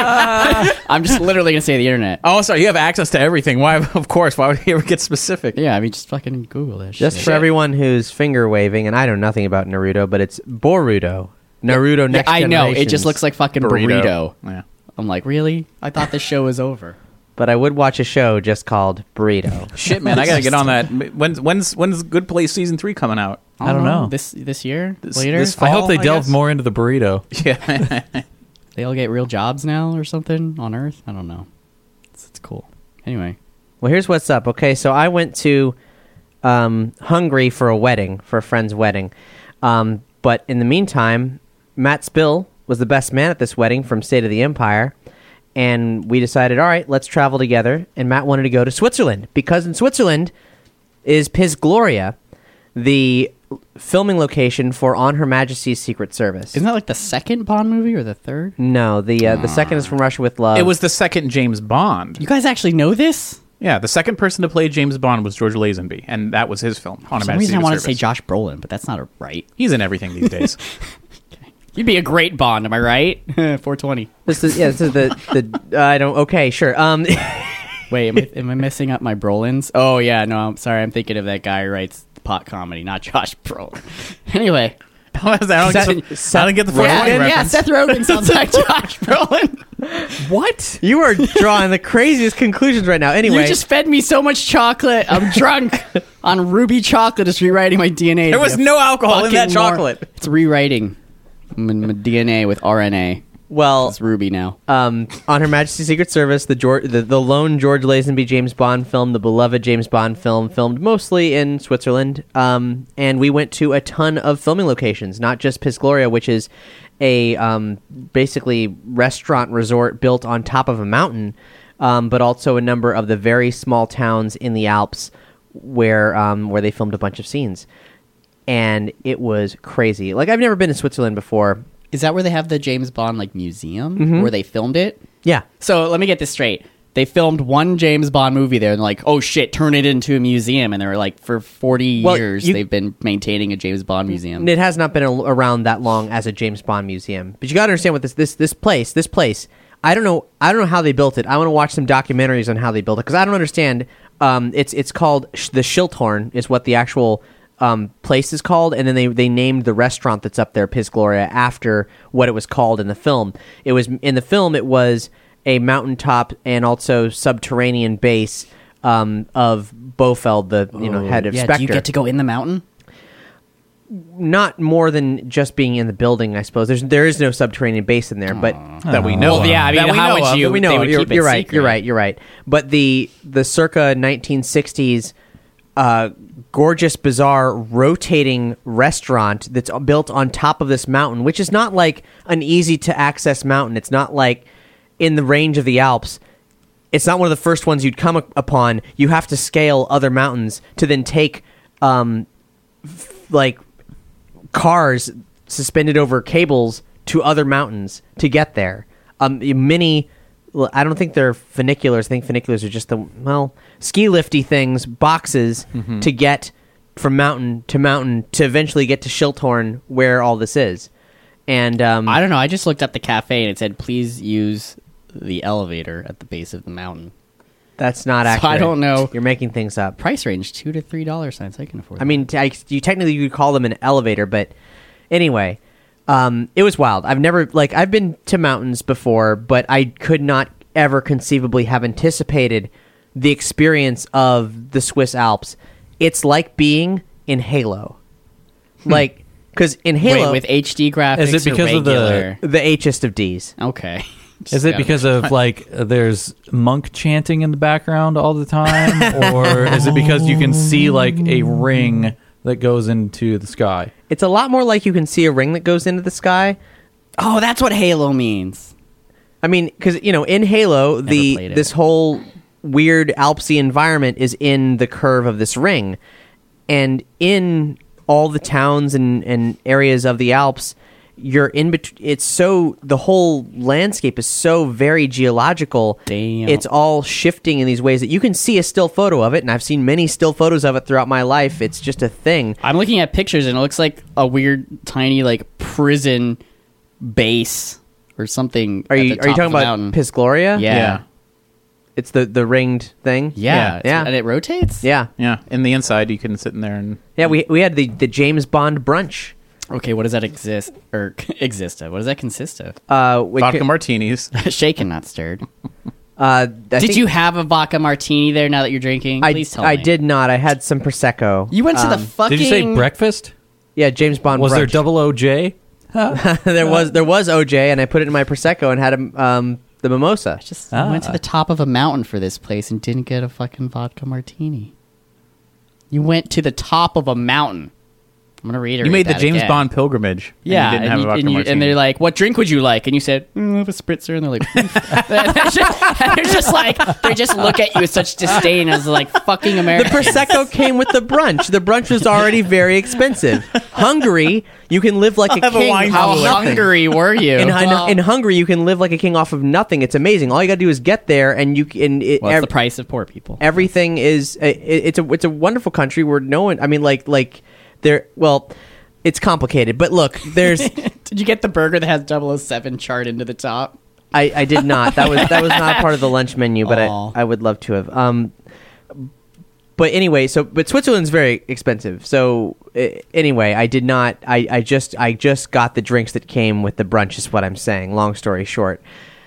S8: ask me, I'm just literally going to say the internet.
S6: Oh, sorry. You have access to everything. Why? Of course. Why would you ever get specific?
S8: Yeah, I mean, just fucking Google that.
S7: Just
S8: shit.
S7: for everyone who's finger waving, and I know nothing about Naruto, but it's Boruto. Naruto Next
S8: I know it
S7: Generations.
S8: just looks like fucking
S6: Burrito.
S8: burrito.
S6: Yeah.
S8: I'm like, really? I thought this show was over.
S7: But I would watch a show just called Burrito.
S6: Shit, man. I gotta get on that. When's when's when's Good Place season three coming out?
S2: I don't know.
S8: This this year
S6: This-
S8: later.
S6: this
S2: I hope
S6: fall,
S2: they
S6: I
S2: delve
S6: guess?
S2: more into the burrito.
S6: Yeah.
S8: They all get real jobs now or something on Earth. I don't know. It's, it's cool. Anyway,
S7: Well, here's what's up. Okay, so I went to um, Hungary for a wedding, for a friend's wedding. Um, but in the meantime, Matt Spill was the best man at this wedding from State of the Empire. And we decided, all right, let's travel together. And Matt wanted to go to Switzerland because in Switzerland is Piz Gloria, the filming location for On Her Majesty's Secret Service.
S8: isn't that like the second Bond movie or the third?
S7: No, the uh, the second is From Russia with Love.
S6: It was the second James Bond.
S8: You guys actually know this?
S6: Yeah, the second person to play James Bond was George Lazenby, and that was his film. On
S8: For
S6: a
S8: some reason, I
S6: Majesty's
S8: want to say
S6: Service.
S8: Josh Brolin, but that's not a right.
S6: He's in everything these days.
S8: You'd be a great Bond, am I right? four twenty.
S7: This is yeah. This is the the. Uh, I don't. Okay, sure. Um.
S8: Wait, am I, am I messing up my Brolins? Oh yeah, no, I'm sorry. I'm thinking of that guy who writes pot comedy, not Josh Brolin. Anyway,
S6: I don't, get
S7: Seth-
S6: the, I don't get the four
S8: yeah,
S6: twenty
S8: yeah,
S6: reference.
S8: Seth Rogen sounds like Josh Brolin.
S7: What? You are drawing the craziest conclusions right now. Anyway,
S8: You just fed me so much chocolate. I'm drunk on ruby chocolate. It's rewriting my D N A.
S6: There
S8: to
S6: was
S8: be a
S6: no alcohol in that
S8: fucking more-
S6: chocolate.
S8: It's rewriting my, my D N A with R N A.
S7: well,
S8: It's ruby now.
S7: um, on Her Majesty's Secret Service, the, George, the the lone George Lazenby James Bond film, the beloved James Bond film, filmed mostly in Switzerland. Um, and we went to a ton of filming locations, not just Piz Gloria, which is a um, basically restaurant resort built on top of a mountain, um, but also a number of the very small towns in the Alps where um, where they filmed a bunch of scenes. And it was crazy. Like, I've never been to Switzerland before.
S8: Is that where they have the James Bond like museum where they filmed it?
S7: Yeah.
S8: So let me get this straight. They filmed one James Bond movie there and like, oh shit, turn it into a museum. And they were like, for forty
S7: Well,
S8: years,
S7: you-
S8: they've been maintaining a James Bond museum.
S7: It has not been a- around that long as a James Bond museum. But you got to understand what this this this place, this place. I don't know. I don't know how they built it. I want to watch some documentaries on how they built it because I don't understand. Um, it's it's called Sh- the Schildhorn is what the actual um, place is called, and then they they named the restaurant that's up there, Piz Gloria, after what it was called in the film. It was in the film. It was a mountaintop and also subterranean base um, of Bofeld, the you know head of
S8: yeah,
S7: Spectre.
S8: do you get to go in the mountain?
S7: Not more than just being in the building, I suppose. There's there is no subterranean base in there, but
S6: that we know
S8: Well,
S6: of.
S8: yeah, I mean,
S6: That we
S8: how
S6: know
S8: would
S6: of.
S8: you-
S7: But we know
S8: they
S7: it.
S8: would
S7: you're,
S8: keep it
S7: you're right.
S8: secret.
S7: You're right. You're right. But the the circa nineteen sixties uh, gorgeous, bizarre, rotating restaurant that's built on top of this mountain, which is not like an easy to access mountain. It's not like in the range of the Alps. It's not one of the first ones you'd come up- upon. You have to scale other mountains to then take um, f- like cars suspended over cables to other mountains to get there. Um, many, well, I don't think they're funiculars. I think funiculars are just the, well, ski lifty things, boxes to get from mountain to mountain to eventually get to Schildhorn where all this is. And um,
S8: I don't know. I just looked up the cafe and it said, please use the elevator at the base of the mountain.
S7: that's not
S8: So
S7: accurate.
S8: I don't know.
S7: You're making things up.
S8: Price range two to three dollar signs. I can afford.
S7: I mean, t- I, you technically you could call them an elevator, but anyway, um, it was wild. I've never like I've been to mountains before, but I could not ever conceivably have anticipated the experience of the Swiss Alps. It's like being in Halo. Like Because in Halo,
S8: Wait, with H D graphics
S2: Is it because
S8: or
S2: of the-
S8: regular?
S7: the Hest of Ds.
S8: Okay.
S2: Is
S8: Just
S2: it
S8: gotta-
S2: because of like there's monk chanting in the background all the time, or is it because you can see like a ring that goes into the sky?
S7: It's a lot more like you can see a ring that goes into the sky.
S8: Oh, that's what Halo means.
S7: I mean, because you know, in Halo, the
S8: played it.
S7: this whole weird Alpsy environment is in the curve of this ring, and in all the towns and, and areas of the Alps, you're in between. It's so the whole landscape is so very geological.
S8: Damn.
S7: It's all shifting in these ways that you can see a still photo of it, and I've seen many still photos of it throughout my life. It's just a thing.
S8: I'm looking at pictures and it looks like a weird, tiny, like prison base or something.
S7: Are
S8: at
S7: you
S8: the
S7: are you
S8: top
S7: talking
S8: of a
S7: about
S8: mountain.
S7: Pis Gloria?
S8: Yeah.
S7: It's the the ringed thing.
S8: Yeah.
S7: Yeah.
S8: And it rotates?
S7: Yeah.
S6: Yeah, in the inside, you can sit in there and
S7: Yeah, we we had the, the James Bond brunch.
S8: Okay, what does that exist or exist of? What does that consist of?
S7: Uh, we
S6: vodka
S7: could-
S6: martinis.
S8: Shaken, not stirred.
S7: uh, I
S8: Did
S7: think
S8: you have a vodka martini there now that you're drinking?
S7: I,
S8: Please tell
S7: I
S8: me.
S7: did not. I had some prosecco.
S8: You went to the
S7: Um,
S8: fucking...
S2: Did you say breakfast?
S7: Yeah, James Bond.
S2: Was there
S7: brunch.
S2: double O J?
S7: there was there was O J, and I put it in my prosecco and had a, um the mimosa.
S8: Just
S2: Ah.
S8: went to the top of a mountain for this place and didn't get a fucking vodka martini. You went to the top of a mountain. I'm gonna reiterate
S6: You made the
S8: that
S6: James
S8: again.
S6: Bond pilgrimage. and
S8: Yeah,
S6: you didn't
S8: and,
S6: have
S8: you-
S6: a vodka
S8: and, you-
S6: martini.
S8: and they're like, "What drink would you like?" And you said, mm, "I have a spritzer." And they're like, and they're, just, and they're just like, they just look at you with such disdain as like fucking
S7: The
S8: Americans.
S7: prosecco came with the brunch. The brunch was already very expensive. Hungary, you can live like a
S6: have a
S7: king.
S6: wine
S8: How
S7: off of nothing.
S8: hungry were you?
S7: In,
S8: Well,
S7: in Hungary, you can live like a king off of nothing. It's amazing. All you got to do is get there, and you can. It,
S8: what's
S7: ev-
S8: the price of poor people?
S7: everything is. It, it's a it's a wonderful country where no one. I mean, like like there. Well, it's complicated, but look, there's.
S8: Did you get the burger that has double oh seven chart into the top?
S7: I, I did not. That was that was not part of the lunch menu, but I,
S8: Aw.
S7: I would love to have. Um, but anyway, so but Switzerland's very expensive. So uh, anyway, I did not. I, I just I just got the drinks that came with the brunch. Is what I'm saying. Long story short.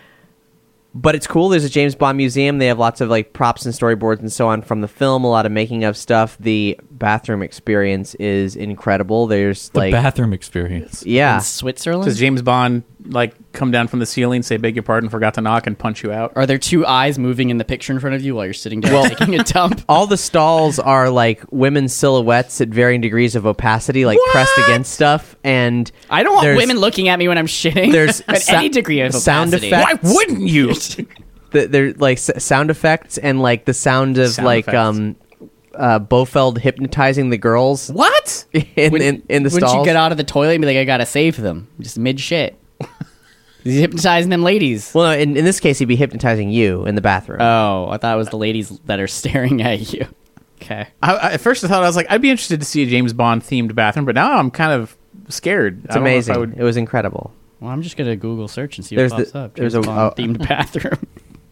S7: But it's cool. There's a James Bond museum. They have lots of like props and storyboards and so on from the film. A lot of making of stuff. The bathroom experience is incredible. There's
S2: The
S7: like
S2: bathroom experience.
S7: yeah.
S8: In Switzerland?
S6: Does James Bond like come down from the ceiling, say "beg your pardon, forgot to knock," and punch you out?
S8: Are there two eyes moving in the picture in front of you while you're sitting down taking a dump?
S7: All the stalls are like women's silhouettes at varying degrees of opacity, like pressed against stuff. And
S8: I don't want
S7: there's-
S8: women looking at me when I'm shitting.
S7: There's
S8: at
S7: sou-
S8: any degree of
S7: sound
S8: opacity.
S7: effects.
S6: Why wouldn't you?
S7: the, they're like s- sound effects and like the sound of
S6: Sound
S7: like
S6: effects.
S7: um uh Bofeld hypnotizing the girls
S8: What?
S7: in
S8: Would-
S7: in, in the
S8: Wouldn't
S7: stalls.
S8: you get out of the toilet and be like, I gotta save them? Just mid shit. He's hypnotizing them ladies.
S7: Well, no, in, in this case, he'd be hypnotizing you in the bathroom.
S8: Oh, I thought it was the ladies that are staring at you. Okay.
S6: I, I, at first, I thought I was like, I'd be interested to see a James Bond themed bathroom, but now I'm kind of scared.
S7: it's amazing. It was incredible.
S8: Well, I'm just gonna Google search and see
S7: There's
S8: what pops
S7: the-
S8: up.
S7: there's
S8: James
S7: a-
S8: Bond
S7: oh.
S8: themed bathroom.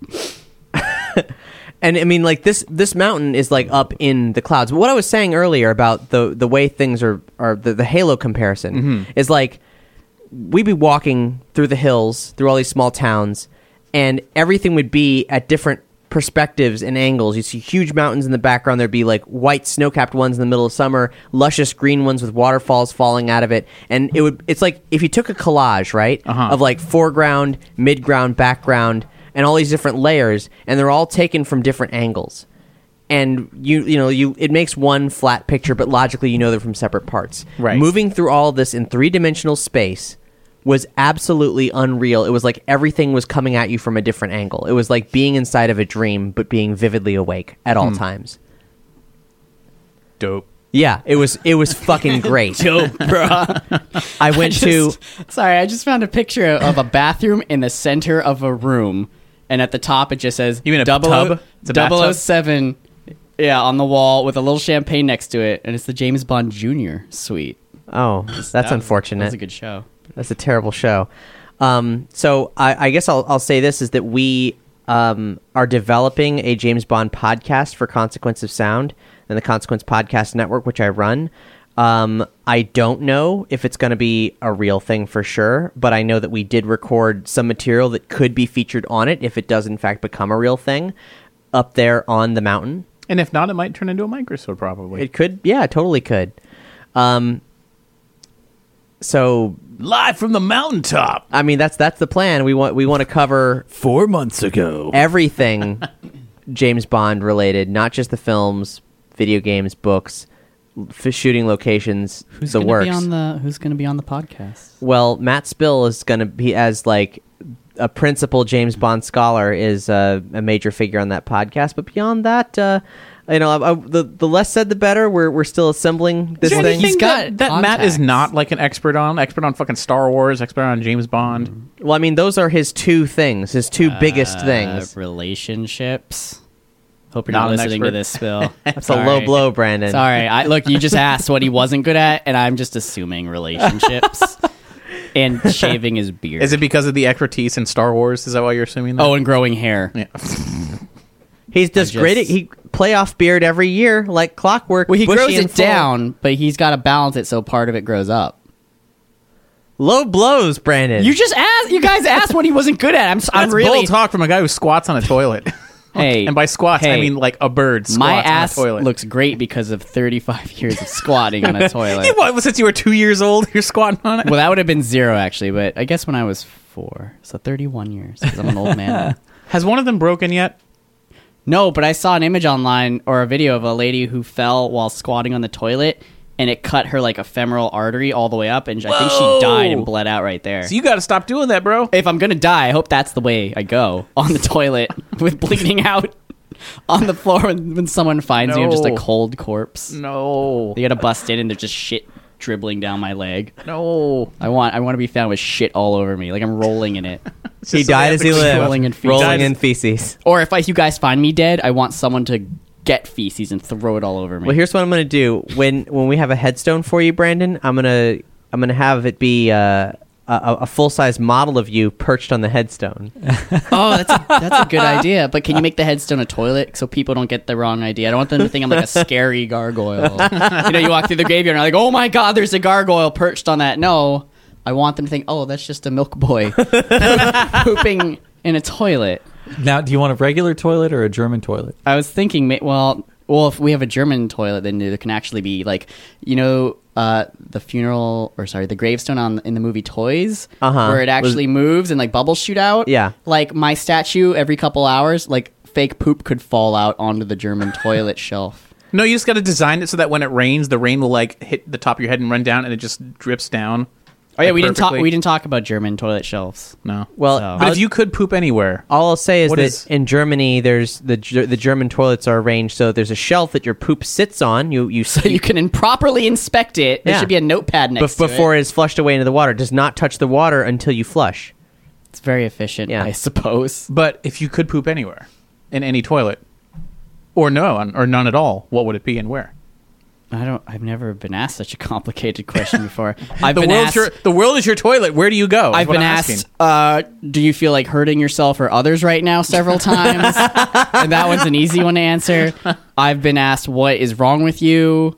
S7: And I mean, like this this mountain is like up in the clouds. But what I was saying earlier about the the way things are are the, the Halo comparison
S8: Mm-hmm.
S7: is like we'd be walking through the hills through all these small towns, and everything would be at different perspectives and angles. You see huge mountains in the background. There'd be like white snow-capped ones in the middle of summer, luscious green ones with waterfalls falling out of it, and it would. It's like if you took a collage, right,
S6: Uh-huh.
S7: of like foreground, midground, background, and all these different layers, and they're all taken from different angles. And you you know you it makes one flat picture, but logically you know they're from separate parts.
S6: Right.
S7: Moving through all of this in three dimensional space was absolutely unreal. It was like everything was coming at you from a different angle. It was like being inside of a dream, but being vividly awake at all times.
S6: dope.
S7: Yeah, it was it was fucking great.
S8: Dope, bro.
S7: I went to
S8: Sorry, I just found a picture of a bathroom in the center of a room, and at the top it just says
S6: You mean a
S8: double
S6: tub?
S8: O-
S6: It's a
S8: double oh
S6: bathtub?
S8: seven, yeah, on the wall with a little champagne next to it, and it's the James Bond Junior suite.
S7: oh, that's
S8: That was-
S7: unfortunate.
S8: That was a good show.
S7: That's a terrible show. Um, so I, I guess I'll, I'll say this is that we um, are developing a James Bond podcast for Consequence of Sound and the Consequence Podcast Network, which I run. Um, I don't know if it's going to be a real thing for sure, but I know that we did record some material that could be featured on it if it does in fact become a real thing up there on the mountain.
S6: And if not, it might turn into a microsode, probably.
S7: It could, yeah, it totally could. Um, so
S6: Live from the mountaintop.
S7: I mean, that's that's the plan. We want we want to cover
S2: Four months ago.
S7: everything James Bond related, not just the films, video games, books, f- shooting locations,
S8: Who's
S7: the
S8: gonna
S7: works.
S8: be on the Who's going to be on the podcast?
S7: Well, Matt Spill is going to be as like a principal James Bond scholar is uh, a major figure on that podcast. But beyond that, uh, you know, I, I, the the less said, the better. We're we're still assembling this
S6: Is there
S7: thing.
S6: anything
S8: He's got
S6: that, that Matt is
S8: contacts.
S6: not like an expert on? Expert on fucking Star Wars, expert on James Bond.
S7: Well, I mean, those are his two things, his two biggest
S8: Uh,
S7: things.
S8: relationships. Hope you're
S6: Not
S8: not,
S6: an
S8: listening
S6: expert.
S8: to this, Spill.
S7: That's a low blow, Brandon.
S8: Sorry. I, look, you just asked what he wasn't good at, and I'm just assuming relationships and shaving his beard.
S6: Is it because of the expertise in Star Wars? Is that why you're assuming that?
S8: Oh, and growing hair.
S6: yeah.
S7: He's just,
S8: just-
S7: great. At, he playoff beard every year, like clockwork.
S8: Well, he
S7: bushy
S8: grows
S7: and
S8: it
S7: full.
S8: down, but he's got to balance it so part of it grows up.
S7: Low blows, Brandon.
S8: You just asked. You guys asked what he wasn't good at. I'm. s- I'm
S6: That's
S8: really.
S6: bold talk from a guy who squats on a toilet.
S8: Hey,
S6: and by squats, I
S8: hey,
S6: mean like a bird squats
S8: my
S6: on
S8: ass
S6: a toilet.
S8: looks great because of thirty-five years of squatting on a toilet.
S6: You what? Since you were two years old, you're squatting on it.
S8: Well, that would have been zero actually, but I guess when I was four, so thirty-one years. 'Cause I'm an old man. now.
S6: Has one of them broken yet?
S8: No, but I saw an image online or a video of a lady who fell while squatting on the toilet, and it cut her like a femoral artery all the way up, and I think
S6: Whoa!
S8: she died and bled out right there.
S6: So you got to stop doing that, bro.
S8: If I'm gonna die, I hope that's the way I go, on the toilet with bleeding out on the floor when, when someone finds me. I'm just a
S6: No.
S8: cold corpse.
S6: No,
S8: They gotta bust in, and there's just shit dribbling down my leg.
S6: no.
S8: I want I want to be found with shit all over me, like I'm rolling in it.
S7: he
S6: so
S7: died
S6: they
S7: as
S6: have
S7: he
S6: to
S7: lived,
S8: rolling in feces.
S7: rolling
S6: Died-
S7: in feces.
S8: Or if I, you guys find me dead, I want someone to get feces and throw it all over me.
S7: Well, here's what I'm gonna do. When when we have a headstone for you, Brandon, I'm gonna I'm gonna have it be uh, a, a full size model of you perched on the headstone.
S8: Oh, that's a, that's a good idea. But can you make the headstone a toilet so people don't get the wrong idea? I don't want them to think I'm like a scary gargoyle. You know, you walk through the graveyard and you're like, oh my god, there's a gargoyle perched on that. No, I want them to think, oh, that's just a milk boy pooping in a toilet.
S2: Now, do you want a regular toilet or a German toilet?
S8: I was thinking, ma- well, well, if we have a German toilet, then there can actually be like, you know, uh, the funeral or sorry, the gravestone on in the movie Toys,
S7: Uh-huh.
S8: where it actually moves and like bubbles shoot out.
S7: Yeah.
S8: like my statue every couple hours, like fake poop could fall out onto the German toilet shelf.
S6: No, you just got to design it so that when it rains, the rain will like hit the top of your head and run down, and it just drips down.
S8: Oh yeah,
S6: like,
S8: we didn't talk.
S6: perfectly.
S8: We didn't talk about German toilet shelves.
S6: No.
S7: Well,
S8: So-
S6: But
S7: I'll-
S6: if you could poop anywhere,
S7: all I'll say is
S6: What
S7: that
S6: is-
S7: in Germany, there's the Ger- the German toilets are arranged so there's a shelf that your poop sits on. You you
S8: So you can improperly inspect it. There
S7: Yeah.
S8: should be a notepad next
S7: bef-
S8: to
S7: before
S8: it.
S7: it's flushed away into the water. It does not touch the water until you flush.
S8: It's very efficient,
S7: Yeah.
S8: I suppose.
S6: but if you could poop anywhere, in any toilet, or no, or none at all, what would it be and where?
S8: I don't. I've never been asked such a complicated question before. I've
S6: The
S8: been
S6: world's
S8: asked.
S6: your the world is your toilet. Where do you go? is
S8: I've
S6: what
S8: been
S6: I'm
S8: asked,
S6: asking.
S8: uh, do you feel like hurting yourself or others right now several times? And that one's an easy one to answer. I've been asked, what is wrong with you?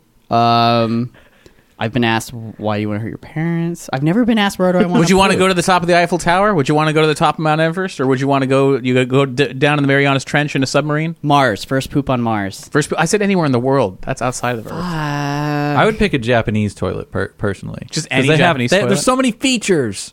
S8: Um, I've been asked why you want to hurt your parents. I've never been asked where do I want
S6: Would you want to
S8: poop.
S6: go to the top of the Eiffel Tower? Would you want to go to the top of Mount Everest, or would you want to go you go d- down in the Marianas Trench in a submarine?
S8: Mars? First poop on Mars.
S6: First, I said anywhere in the world. That's outside of Earth.
S8: Uh,
S2: I would pick a Japanese toilet per- personally.
S6: Just
S2: 'Cause
S6: any
S2: they have-
S6: Japanese
S2: they-
S6: toilet?
S2: There's so many features.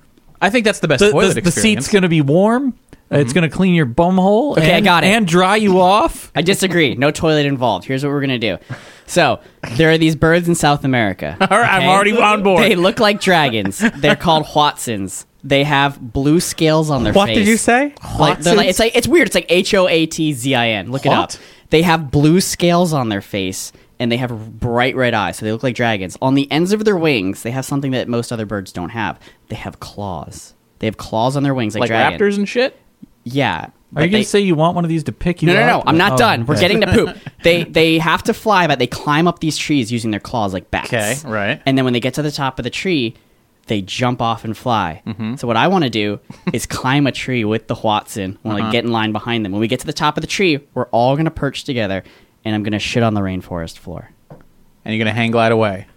S6: I think that's the best
S2: The,
S6: toilet
S2: the, the
S6: experience.
S2: seat's going to be warm. It's going to clean your bum hole.
S8: Okay, I
S2: and,
S8: got it.
S2: And dry you off.
S8: I disagree. No toilet involved. Here's what we're gonna do. So there are these birds in South America.
S6: All right, I'm already on board.
S8: They look like dragons. They're called Hoatzins. They have blue scales on their
S7: What
S8: face.
S7: did you say?
S8: Like, they're like, it's like it's weird. It's like H O A T Z I N. Look it up.
S6: What?
S8: They have blue scales on their face, and they have bright red eyes, so they look like dragons. On the ends of their wings, they have something that most other birds don't have. They have claws. They have claws on their wings, like,
S6: like
S8: dragons.
S6: raptors and shit.
S8: Yeah.
S2: Are you going to say you want one of these to pick you
S8: No, no,
S2: up?
S8: no. I'm not
S2: Oh,
S8: done. We're
S2: okay.
S8: getting to poop. They they have to fly, but they climb up these trees using their claws like bats.
S6: Okay, right.
S8: And then when they get to the top of the tree, they jump off and fly. Mm-hmm. So what I want to do is climb a tree with the Watson. I want to
S6: Uh-huh.
S8: get in line behind them. When we get to the top of the tree, we're all going to perch together, and I'm going to shit on the rainforest floor.
S6: And you're gonna hang glide away.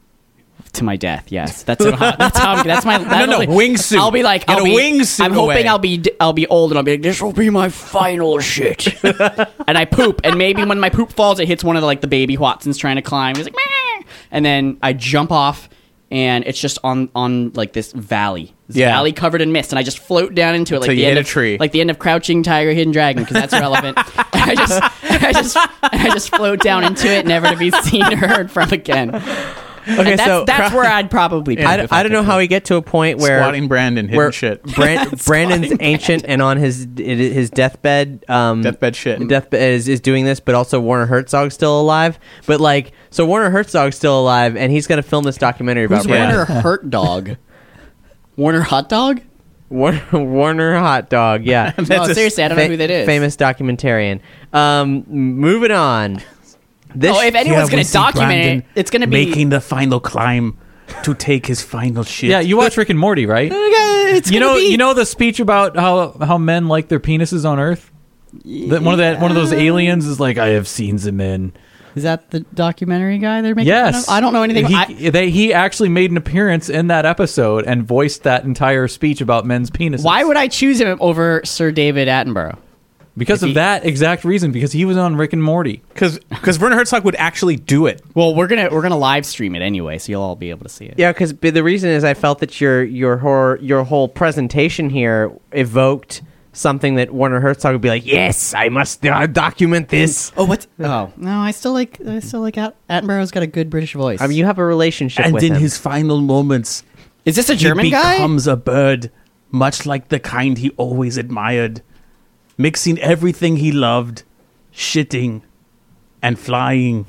S8: To my death, yes. That's how, that's how I'm, that's my
S6: no,
S8: that'll be-
S6: wingsuit.
S8: I'll be like,
S6: Get
S8: I'll
S6: a
S8: be,
S6: wingsuit
S8: I'm hoping
S6: away.
S8: I'll be I'll be old and I'll be like, this will be my final shit. And I poop, and maybe when my poop falls, it hits one of the like the baby Watsons trying to climb. He's like, meh. And then I jump off and it's just on on like this valley, this
S6: Yeah.
S8: valley covered in mist, and I just float down into it like
S6: Until
S8: the
S6: you
S8: end
S6: hit
S8: of
S6: a tree.
S8: like the end of Crouching Tiger, Hidden Dragon, because that's relevant. And I just, I just, I just float down into it, never to be seen or heard from again.
S7: Okay,
S8: And that's,
S7: so
S8: that's where I'd probably.
S7: I, d- I don't know how we get to a point where
S6: Squatting Brandon, hidden
S7: where
S6: shit.
S7: Bran- Brandon's ancient and on his his deathbed, um,
S6: Deathbed shit.
S7: deathbed is, is doing this, but also Werner Herzog's still alive. But like, so Werner Herzog's still alive, and he's going to film this documentary about
S8: Who's
S7: Brandon.
S8: Warner Hurt Dog? Warner Hot Dog?
S7: Warner, Warner Hot Dog, yeah.
S8: No, seriously, I don't know
S7: Fa-
S8: who that is.
S7: Famous documentarian. Um, moving on. This
S8: Oh, if anyone's going to document it, it's going to be.
S6: making the final climb to take his final shit.
S2: Yeah, you watch Rick and Morty, right?
S8: It's
S2: You
S8: gonna
S2: know,
S8: be-
S2: you know the speech about how how men like their penises on Earth. That one of that one of those aliens is like, I have seen the men.
S8: Is that the documentary guy they're making?
S2: Yes,
S8: fun of? I don't know anything.
S2: He,
S8: I,
S2: they, he actually made an appearance in that episode and voiced that entire speech about men's penises.
S8: why would I choose him over Sir David Attenborough?
S2: Because of
S8: he-
S2: that exact reason. Because he was on Rick and Morty.
S6: because because Werner Herzog would actually do it.
S8: Well, we're gonna we're gonna live stream it anyway, so you'll all be able to see it.
S7: Yeah, because the reason is I felt that your your whole your whole presentation here evoked something that Werner Herzog would be like, yes, I must uh, document this.
S8: Oh, what? Oh, no, I still like I still like At- Attenborough's got a good British voice.
S7: I mean, you have a relationship
S6: And
S7: with
S6: in
S7: him.
S6: his final moments,
S8: is this a German
S6: he
S8: guy?
S6: becomes a bird, much like the kind he always admired, mixing everything he loved, shitting and flying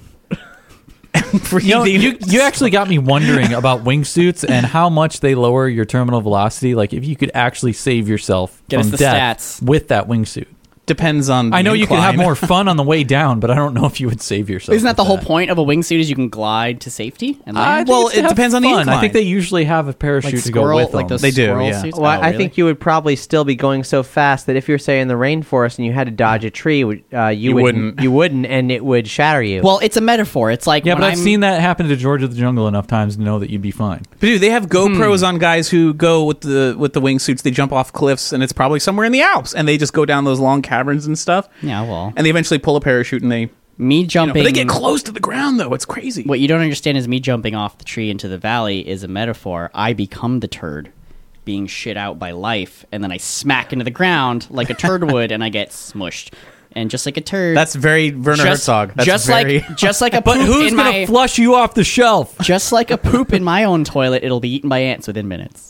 S6: and breathing.
S2: You know, you, you actually got me wondering about wingsuits and how much they lower your terminal velocity. Like, if you could actually save yourself
S8: Get us
S2: from
S8: the
S2: death
S8: stats.
S2: with that wingsuit.
S6: Depends on the
S2: I know you could have
S6: incline.
S2: more fun on the way down, but I don't know if you would save yourself.
S8: Isn't that
S2: with
S8: the whole point of a wingsuit? Is you can glide to safety and
S2: I
S8: land?
S2: think
S6: Well,
S2: it's to
S6: it
S2: have
S6: depends on the
S2: fun. I
S6: incline.
S2: think they usually have a parachute
S8: like
S2: to go
S8: squirrel,
S2: with them.
S8: like those
S6: They do,
S8: squirrel
S6: yeah.
S8: suits?
S7: Well,
S8: Oh,
S7: I
S8: really?
S7: think you would probably still be going so fast that if you're, say, in the rainforest and you had to dodge a tree, uh, you,
S6: You
S7: wouldn't,
S6: wouldn't.
S7: You wouldn't, and it would shatter you.
S8: Well, it's a metaphor. It's like
S2: yeah,
S8: when
S2: but I've
S8: I'm,
S2: seen that happen to George of the Jungle enough times to know that you'd be fine.
S6: But dude, they have GoPros
S8: Hmm.
S6: on guys who go with the with the wingsuits. They jump off cliffs, and it's probably somewhere in the Alps, and they just go down those long caverns and stuff.
S8: Yeah, well,
S6: And they eventually pull a parachute, and they
S8: me
S6: you know,
S8: jumping.
S6: but they get close to the ground though. It's crazy.
S8: What you don't understand is me jumping off the tree into the valley is a metaphor. I become the turd being shit out by life, and then I smack into the ground like a turd would, and I get smushed. And just like a turd,
S6: That's very Werner
S8: just,
S6: Herzog. That's
S8: just
S6: very...
S8: like just like a
S2: But
S8: poop
S2: who's
S8: in
S2: gonna
S8: my
S2: flush you off the shelf?
S8: just like a poop in my own toilet, it'll be eaten by ants within minutes.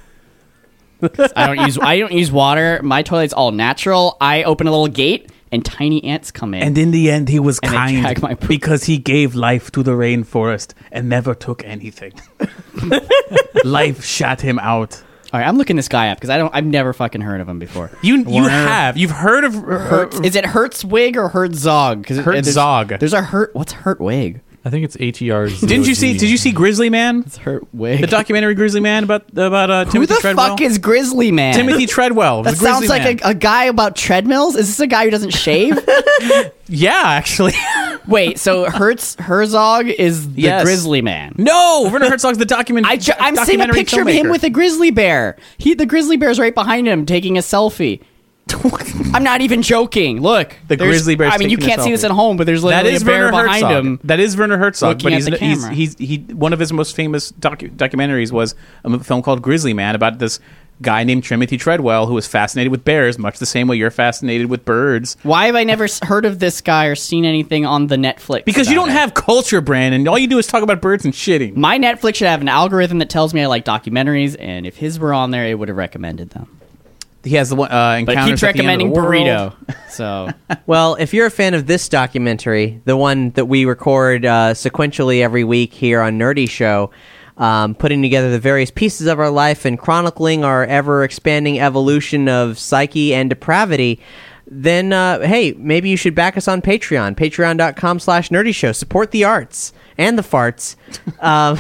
S8: I don't use I don't use water. My toilet's all natural. I open a little gate and tiny ants come in.
S6: And in the end, he was
S8: And they drag my
S6: kind
S8: poop.
S6: because he gave life to the rainforest and never took anything. Life shot him out.
S8: all right, I'm looking this guy up because I don't. I've never fucking heard of him before.
S6: You you
S8: Werner
S6: have you've heard of
S8: Hertz, is it Hertzwig or Herzog? Because
S6: Herzog.
S8: There's, there's a Hert. What's Hertwig?
S2: I think it's H E R.
S6: Didn't you see? Did you see Grizzly Man?
S8: It's Hertwig.
S6: The documentary Grizzly Man about about uh,
S8: Who
S6: Timothy
S8: the
S6: Treadwell.
S8: fuck is Grizzly Man?
S6: Timothy Treadwell?
S8: That
S6: the Grizzly
S8: sounds like
S6: Man.
S8: a, a guy about treadmills. Is this a guy who doesn't shave?
S6: yeah, actually.
S8: Wait, so Hertz Herzog is the
S6: Yes.
S8: Grizzly Man.
S6: no, Werner Herzog's the document.
S8: I ju- I'm seeing a
S6: documentary
S8: picture of him
S6: filmmaker.
S8: with a grizzly bear. He, the grizzly bear's right behind him taking a selfie. I'm not even joking. Look,
S6: The
S8: there's-
S6: grizzly bear's
S8: I mean, you
S6: taking a
S8: can't see this
S6: selfie.
S8: at home, but there's
S6: That
S8: literally
S6: is
S8: a bear
S6: Werner
S8: behind
S6: Herzog.
S8: him.
S6: That is Werner Herzog,
S8: looking
S6: but
S8: at
S6: he's,
S8: the
S6: he's
S8: camera.
S6: he's he one of his most famous docu- documentaries was a film called Grizzly Man about this guy named Timothy Treadwell who was fascinated with bears, much the same way you're fascinated with birds.
S8: Why have I never s- heard of this guy or seen anything on the Netflix?
S6: Because you
S8: about
S6: don't
S8: it?
S6: have culture, Brandon. All you do is talk about birds and shitting.
S8: My Netflix should have an algorithm that tells me I like documentaries, and if his were on there, it would have recommended them.
S6: He has the one uh,
S8: But it
S6: encounters
S8: keeps
S6: at the end of
S8: recommending
S6: the world.
S8: burrito. So
S7: Well, if you're a fan of this documentary, the one that we record uh, sequentially every week here on Nerdy Show, um, putting together the various pieces of our life and chronicling our ever-expanding evolution of psyche and depravity, then, uh, hey, maybe you should back us on Patreon, patreon.com slash nerdy show. Support the arts and the farts. Um,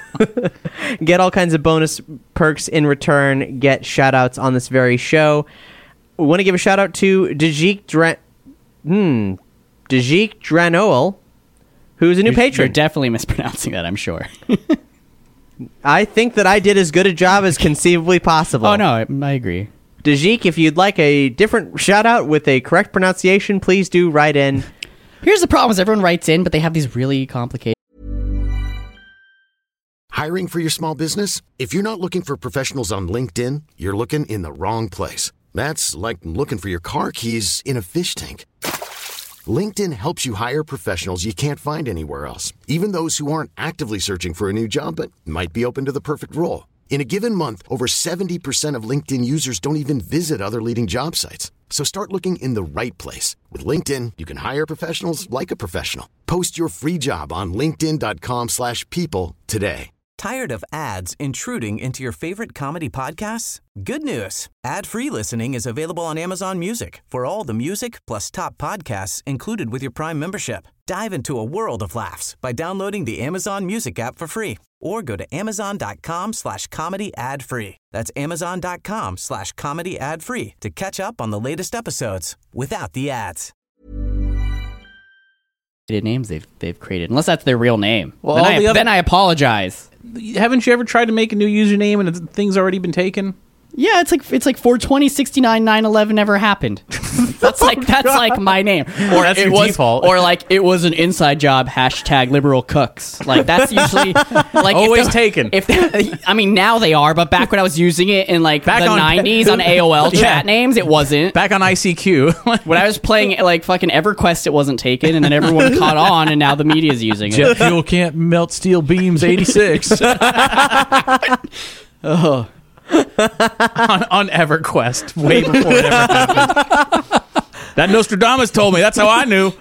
S7: get all kinds of bonus perks in return. Get shout-outs on this very show. We want to give a shout-out to Dajik Dra- hmm, Dajik Dranoel, who's a new
S8: you're,
S7: patron.
S8: you're definitely mispronouncing that, I'm sure.
S7: I think that I did as good a job as conceivably possible.
S8: Oh, no, I, I agree.
S7: Dajik, if you'd like a different shout-out with a correct pronunciation, please do write in.
S8: Here's the problem is everyone writes in, but they have these really complicated
S3: Hiring for your small business? If you're not looking for professionals on LinkedIn, you're looking in the wrong place. That's like looking for your car keys in a fish tank. LinkedIn helps you hire professionals you can't find anywhere else, even those who aren't actively searching for a new job but might be open to the perfect role. In a given month, over seventy percent of LinkedIn users don't even visit other leading job sites. So start looking in the right place. With LinkedIn, you can hire professionals like a professional. Post your free job on linkedin.com slash people today.
S9: Tired of ads intruding into your favorite comedy podcasts? Good news. Ad-free listening is available on Amazon Music for all the music plus top podcasts included with your Prime membership. Dive into a world of laughs by downloading the Amazon Music app for free or go to amazon.com slash comedy ad free. That's amazon.com slash comedy ad free to catch up on the latest episodes without the ads.
S8: Names they've they've created, unless that's their real name.
S6: Well,
S8: then,
S6: all
S8: I,
S6: the other-
S8: then I apologize.
S6: Haven't you ever tried to make a new username and the thing's already been taken?
S8: Yeah, it's like it's like four twenty sixty-nine nine eleven never happened. That's like that's like my name. Or
S6: that's
S8: it
S6: your
S8: was,
S6: default.
S8: Or like it was an inside job. Hashtag liberal cooks. Like that's usually like
S6: Always
S8: if the,
S6: taken.
S8: If they, I mean now they are, but back when I was using it in like
S6: Back
S8: the
S6: on-
S8: nineties on A O L
S6: Yeah.
S8: chat names, it wasn't.
S6: Back on I C Q.
S8: When I was playing like fucking EverQuest, it wasn't taken, and then everyone caught on, and now the media's using
S2: Jet
S8: it.
S2: fuel can't melt steel beams. eighty-six.
S8: Oh.
S6: on, on EverQuest, way before it ever happened. That Nostradamus told me. That's how I knew.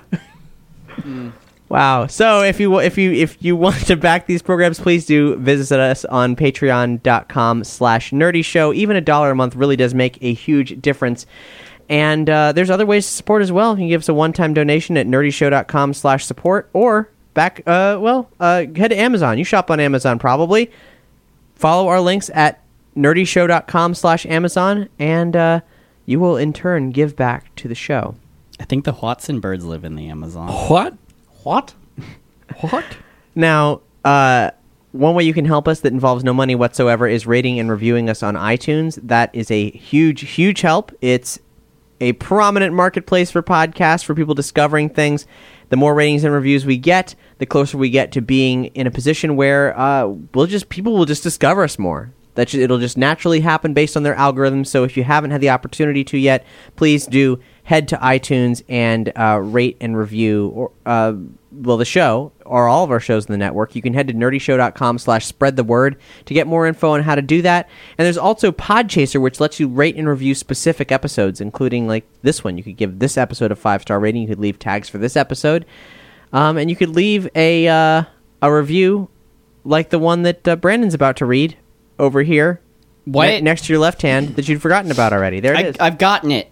S7: Wow. So if you if you if you want to back these programs, please do visit us on patreon.com slash nerdy show. Even a dollar a month really does make a huge difference. And uh, there's other ways to support as well. You can give us a one-time donation at nerdyshow.com slash support or back uh well uh head to Amazon. You shop on Amazon probably. Follow our links at nerdyshow.com slash Amazon and uh you will in turn give back to the show.
S8: I think the Watson birds live in the Amazon.
S2: What? What? What?
S7: Now, uh, one way you can help us that involves no money whatsoever is rating and reviewing us on iTunes. That is a huge, huge help. It's a prominent marketplace for podcasts, for people discovering things. The more ratings and reviews we get, the closer we get to being in a position where uh, we'll just people will just discover us more. That it'll just naturally happen based on their algorithms. So if you haven't had the opportunity to yet, please do head to iTunes and uh, rate and review or uh, well the show or all of our shows in the network. You can head to nerdyshow.com slash spread the word to get more info on how to do that. And there's also Podchaser, which lets you rate and review specific episodes, including like this one. You could give this episode a five-star rating. You could leave tags for this episode. Um, and you could leave a, uh, a review like the one that uh, Brandon's about to read over here.
S8: What?
S7: Ne- next to your left hand that you'd forgotten about already. There it
S8: I,
S7: is.
S8: I've gotten it.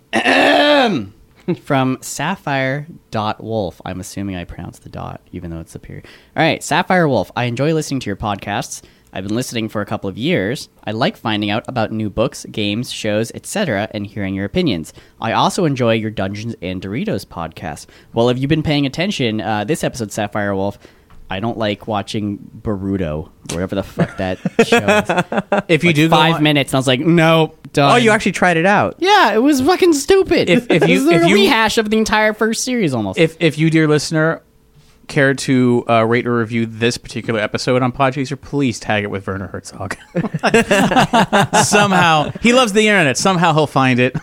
S8: From Sapphire dot Wolf. I'm assuming I pronounced the dot, even though it's superior. All right, Sapphire Wolf. I enjoy listening to your podcasts. I've been listening for a couple of years. I like finding out about new books, games, shows, et cetera, and hearing your opinions. I also enjoy your Dungeons and Doritos podcast. Well, if you've been paying attention, uh, this episode, Sapphire Wolf, I don't like watching Boruto, whatever the fuck that show is.
S6: If you
S8: Like
S6: do go
S8: five
S6: on-
S8: minutes, and I was like, no, done.
S7: oh, you actually tried it out.
S8: Yeah, it was fucking stupid.
S6: If- if you-
S8: it was
S6: if
S8: a
S6: you-
S8: rehash of the entire first series almost.
S6: If if you, dear listener, care to uh, rate or review this particular episode on Podchaser, please tag it with Werner Herzog. Somehow. He loves the internet. Somehow he'll find it.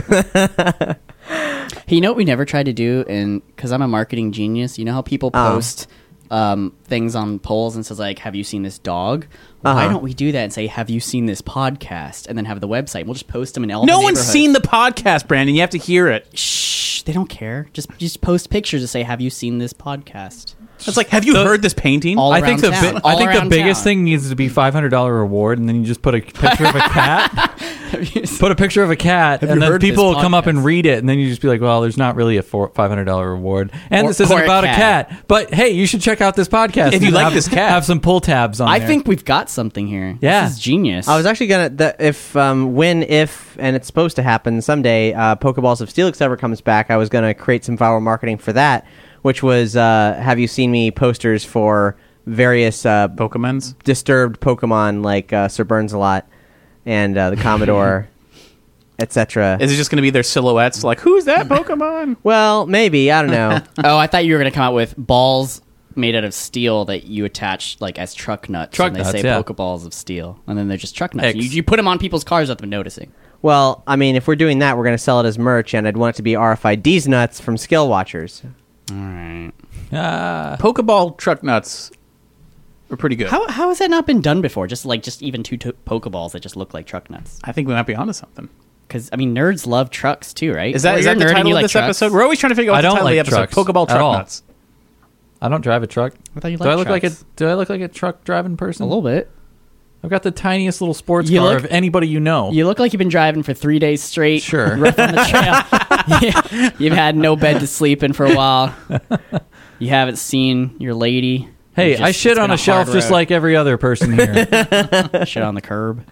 S8: Hey, you know what we never tried to do, and because I'm a marketing genius, you know how people
S7: Oh.
S8: post um, things on polls and says like, "Have you seen this dog?" Why
S7: Uh-huh.
S8: don't we do that and say, "Have you seen this podcast?" and then have the website? We'll just post them in all.
S6: No
S8: the
S6: one's
S8: neighborhoods.
S6: seen the podcast, Brandon. You have to hear it.
S8: Shh, they don't care. Just just post pictures to say, "Have you seen this podcast?"
S6: It's like, have you heard this painting?
S8: All
S2: I
S8: around
S2: think the
S8: town.
S2: bi-
S8: All
S2: I think the
S8: around
S2: biggest
S8: town.
S2: thing needs to be five hundred dollar reward, and then you just put a picture of a cat. Put a picture of a cat,
S8: you
S2: and then
S8: heard
S2: people
S8: this
S2: will come up and
S8: podcast?
S2: read it, and then you just be like, "Well, there's not really a four, five hundred dollar reward." And
S8: Or-
S2: this isn't
S8: or a
S2: about a
S8: cat.
S2: cat, but hey, you should check out this podcast
S6: If you
S2: and
S6: like
S2: have,
S6: this cat.
S2: Have some pull tabs on.
S8: I
S2: there.
S8: think we've got something here.
S2: Yeah.
S8: This is genius.
S7: I was actually gonna the, if um, when if and it's supposed to happen someday. Uh, Pokeballs of Steelix ever comes back, I was gonna create some viral marketing for that, which was uh, have you seen me posters for various uh,
S6: Pokemons?
S7: disturbed Pokemon like uh, Sir Burns-a-Lot and uh, the Commodore, et cetera.
S6: Is it just going to be their silhouettes? Like, who's that Pokemon?
S7: Well, maybe I don't know.
S8: oh, I thought you were going to come out with balls made out of steel that you attach like as truck nuts.
S2: Truck
S8: and they
S2: nuts,
S8: say
S2: yeah.
S8: Pokeballs of steel, and then they're just truck nuts.
S2: X.
S8: You, you put them on people's cars without them noticing.
S7: Well, I mean, if we're doing that, we're going to sell it as merch, and I'd want it to be R F I D's nuts from Scale Watchers.
S8: All right.
S2: Ah.
S6: Pokeball truck nuts are pretty good.
S8: How how has that not been done before? Just like just even two to- Pokeballs that just look like truck nuts.
S6: I think we might be onto something.
S8: Because I mean, nerds love trucks too, right?
S6: Is that
S8: Or
S6: is
S8: you're
S6: that
S8: a
S6: the
S8: nerd and
S6: title
S8: you
S6: of
S8: like
S6: this
S8: trucks?
S6: episode? We're always trying to figure out
S2: I
S6: what the
S2: don't
S6: title
S2: like
S6: of the episode.
S2: trucks
S6: Pokeball
S2: at
S6: truck
S2: all.
S6: nuts.
S2: I don't drive a truck.
S8: I thought you
S2: Do I
S8: liked
S2: look like a
S8: trucks.
S2: Do I look like a truck driving person?
S8: A little bit.
S2: I've got the tiniest little sports
S8: You
S2: car
S8: look-
S2: of anybody you know.
S8: You look like you've been driving for three days straight.
S2: Sure.
S8: Rough on the trail. Yeah. You've had no bed to sleep in for a while. You haven't seen your lady.
S2: Hey,
S8: It's
S2: I
S8: just-
S2: shit
S8: it's
S2: on
S8: been
S2: a shelf
S8: hard
S2: just
S8: road.
S2: like every other person here.
S8: Shit on the curb.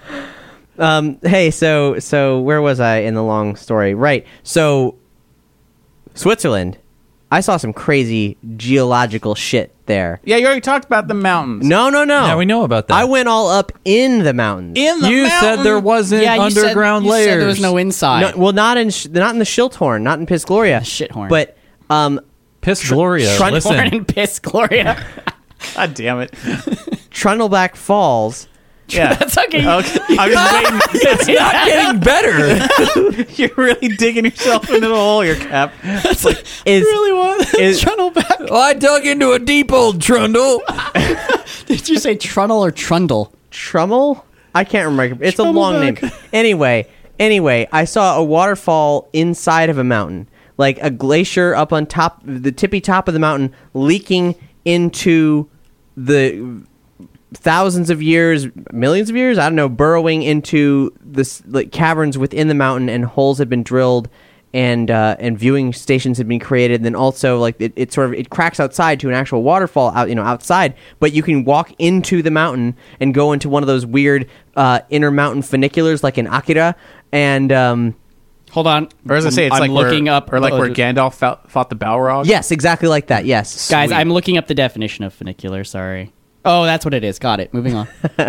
S7: Um, hey, so so where was I in the long story? Right. So Switzerland, I saw some crazy geological shit there.
S6: Yeah, you already talked about the mountains.
S7: No, no, no.
S2: Yeah, we know about that.
S7: I went all up in the mountains.
S6: In the
S2: you
S6: mountain.
S2: said there wasn't
S8: Yeah, you said-
S2: underground
S8: you
S2: layers.
S8: said there was no inside.
S7: No, well, not in sh- not in the Schilthorn, not in Piss Gloria,
S8: The Shithorn.
S7: but um,
S2: Piss Gloria.
S7: Trundle
S2: Listen,
S8: Horn and piss, Gloria.
S6: God damn it.
S7: Trundleback Falls.
S6: Yeah.
S8: That's okay.
S6: Okay. I'm just waiting.
S2: it's not getting better.
S6: You're really digging yourself into the hole, your Cap.
S7: Is
S8: really want
S7: is-
S8: Trundle back.
S2: Well, I dug into a deep old trundle.
S8: Did you say Trundle or Trundle?
S7: Trummel? I can't remember. It's a long name.
S8: Trumbleback.
S7: Anyway, anyway, I saw a waterfall inside of a mountain, like a glacier up on top, the tippy top of the mountain, leaking into the thousands of years, millions of years, I don't know, burrowing into this like caverns within the mountain, and holes had been drilled, and uh, and viewing stations had been created. And then also like it, it sort of it cracks outside to an actual waterfall out, you know, outside. But you can walk into the mountain and go into one of those weird uh, inner mountain funiculars, like in Akira, and. Um,
S8: Hold on.
S6: Or as I say, it's
S8: I'm
S6: like
S8: looking
S6: where,
S8: up,
S6: or like
S8: uh,
S6: where Gandalf fought, fought the Balrog.
S7: Yes, exactly like that. Yes,
S8: Guys,
S6: Sweet.
S8: I'm looking up the definition of funicular. Sorry. Oh, that's what it is. Got it. Moving on.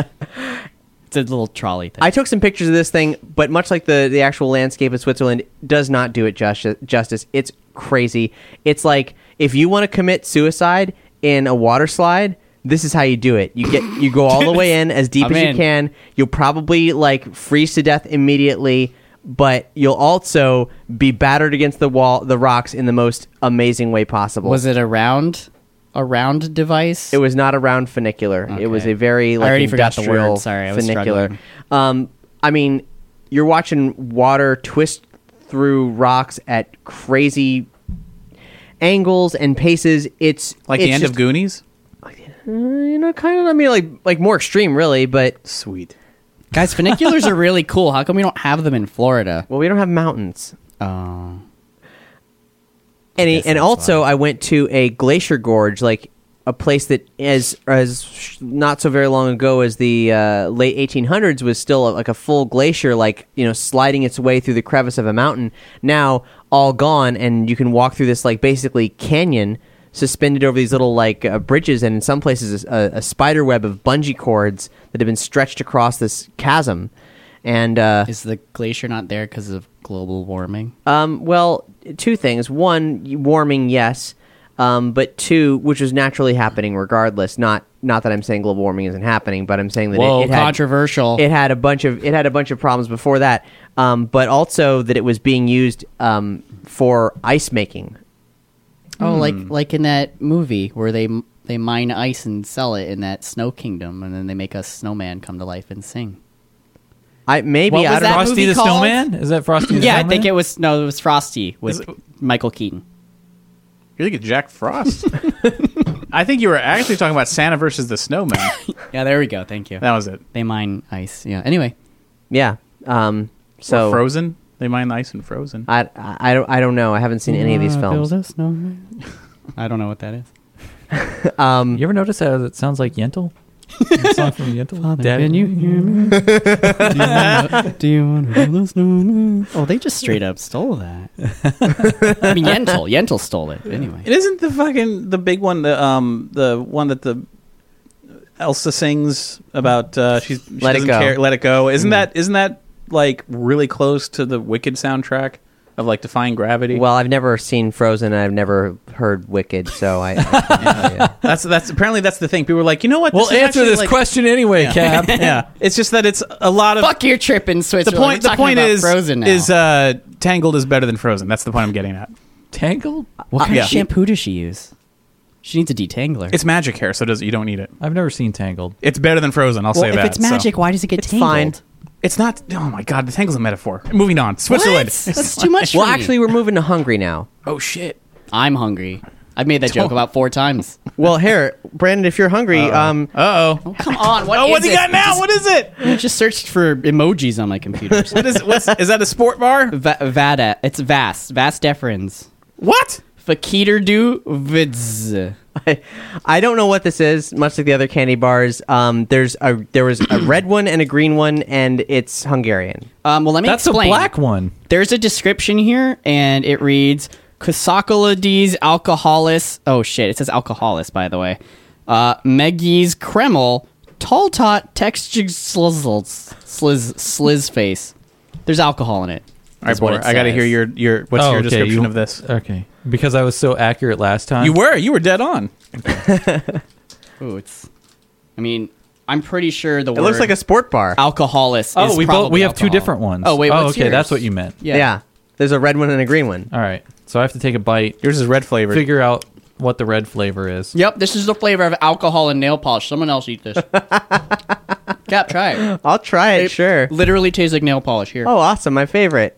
S8: It's a little trolley thing.
S7: I took some pictures of this thing, but much like the the actual landscape of Switzerland, does not do it justice. Justice. It's crazy. It's like if you want to commit suicide in a water slide, this is how you do it. You get you go all the way in as deep
S8: I'm
S7: as you
S8: in.
S7: can. You'll probably like freeze to death immediately, but you'll also be battered against the wall, the rocks, in the most amazing way possible.
S8: Was it a round, a round device?
S7: It was not a round funicular. It was
S8: Okay.
S7: a very like
S8: I already forgot the
S7: industrial
S8: word. Sorry, I was
S7: funicular.
S8: struggling.
S7: Um, I mean, you're watching water twist through rocks at crazy angles and paces. It's
S6: Like
S7: it's
S6: the end
S7: just,
S6: of Goonies?
S7: you know, kind of. I mean, like like more extreme, really. But
S6: Sweet.
S8: Guys, funiculars are really cool. How come we don't have them in Florida?
S7: well, we don't have mountains.
S8: Oh.
S7: And
S8: guess
S7: and
S8: that's
S7: also,
S8: why.
S7: I went to a glacier gorge, like a place that, as as sh- not so very long ago as the uh, late eighteen hundreds, was still a, like a full glacier, like you know, sliding its way through the crevice of a mountain. Now all gone, and you can walk through this like basically canyon, suspended over these little like uh, bridges, and in some places a, a spider web of bungee cords that have been stretched across this chasm. And uh,
S8: Is the glacier not there because of global warming?
S7: Um, well, two things. One, warming, yes. Um, but two, which was naturally happening regardless. Not not that I'm saying global warming isn't happening, but I'm saying that
S8: Whoa,
S7: it, it had
S8: controversial.
S7: it had a bunch of it had a bunch of problems before that. Um, but also that it was being used um, for ice making.
S8: Oh, like like in that movie where they they mine ice and sell it in that snow kingdom, and then they make a snowman come to life and sing.
S7: I maybe
S8: What was
S7: I don't
S8: that
S7: know.
S2: Frosty
S8: movie
S2: the
S8: called?
S2: Snowman? Is that Frosty the
S8: Yeah, I
S2: Snowman?
S8: think it was no, it was Frosty with
S6: Is it-
S8: Michael Keaton.
S6: You're thinking Jack Frost. I think you were actually talking about Santa versus the Snowman.
S8: Yeah, there we go. Thank you.
S6: That was it.
S8: They mine ice. Yeah. Anyway,
S7: Yeah. Um,
S6: Or
S7: so
S6: Frozen. They mine ice and Frozen.
S7: I, I I don't I don't know. I haven't seen any of these films.
S8: a snowman. I don't know what that is.
S7: Um,
S2: You ever notice how it sounds like Yentl? The song from Yentl? Daddy?
S8: Can you hear me? do, you wanna, do you want to build a snowman? Oh, they just straight up stole that. I mean, Yentl. Yentl stole it. Anyway.
S6: It isn't the fucking the big one, the um the one that the Elsa sings about. Uh, she's she
S7: Let It
S6: doesn't
S7: Go.
S6: care. Let it go. Isn't that isn't that like really close to the Wicked soundtrack? of like defying gravity.
S7: Well, I've never seen Frozen, and I've never heard Wicked, so I. I can't tell you.
S6: that's that's apparently that's the thing. People were like, you know what?
S2: We'll
S6: This is
S2: answer
S6: actually,
S2: this
S6: like-
S2: question anyway,
S6: Yeah.
S2: Cap.
S6: Yeah, it's just that it's a lot of
S8: Fuck your trip in
S6: the
S8: Switzerland.
S6: point.
S8: We're
S6: The
S8: talking
S6: point
S8: about
S6: is
S8: Frozen now.
S6: is uh, Tangled is better than Frozen. That's the point I'm getting at.
S2: Tangled?
S8: what kind
S6: yeah.
S8: of shampoo does she use? She needs a detangler.
S6: It's magic hair, so does you don't need it.
S2: I've never seen Tangled.
S6: It's better than Frozen. I'll
S8: well,
S6: say
S8: if
S6: that.
S8: it's magic,
S6: so.
S8: why does it get
S7: It's
S8: tangled?
S7: fine.
S6: It's not. Oh my god, the Tangled's a metaphor. Moving on. Switzerland.
S8: What? That's too much.
S7: Well,
S8: for me.
S7: actually, we're moving to Hungary now.
S6: Oh shit.
S8: I'm hungry. I've made that joke about four times.
S7: Well, here, Brandon, if you're hungry, um,
S6: Uh oh.
S8: Oh, come on. What
S6: Oh,
S8: is
S6: what's he
S8: it?
S6: got now?
S8: Just-
S6: What is it?
S8: I just searched for emojis on my computer.
S6: What is? What's? Is that a sport bar?
S8: Va- Vada. It's Vas. Vas deferens.
S6: What?
S8: Fakir du vids.
S7: I, I don't know what this is. Much like the other candy bars, um, there's a there was a red one and a green one, and it's Hungarian.
S8: Um, well, let me
S2: That's
S8: explain.
S2: a black one.
S8: There's a description here, and it reads Kosakolodes alcoholis. Oh shit! It says alcoholis, by the way. Uh, Megis Kreml Taltot texture slizzles sliz sliz face. There's alcohol in it.
S6: All right,
S8: is what
S6: boy.
S8: it
S6: I got to
S8: says.
S6: hear your your. What's
S2: Oh,
S6: your
S2: okay,
S6: description
S2: you-
S6: of this?
S2: Okay. Because I was so accurate last time.
S6: You were. You were dead on.
S8: Ooh, it's. I mean, I'm pretty sure the
S7: It
S8: word
S7: looks like a sport bar.
S8: alcoholis.
S2: Oh,
S8: is
S2: we both
S8: probably
S2: we have two
S8: alcohol.
S2: different ones.
S8: Oh wait,
S2: Oh,
S8: what's
S2: okay,
S8: yours?
S2: that's what you meant.
S8: Yeah.
S7: Yeah. There's a red one and a green one.
S2: All right. So I have to take a bite,
S6: Yours is red flavored.
S2: figure out what the red flavor is.
S8: Yep, this is the flavor of alcohol and nail polish. Someone else eat this. Cap, try it.
S7: I'll try it, sure.
S8: Literally tastes like nail polish. Here.
S7: Oh, awesome. My favorite.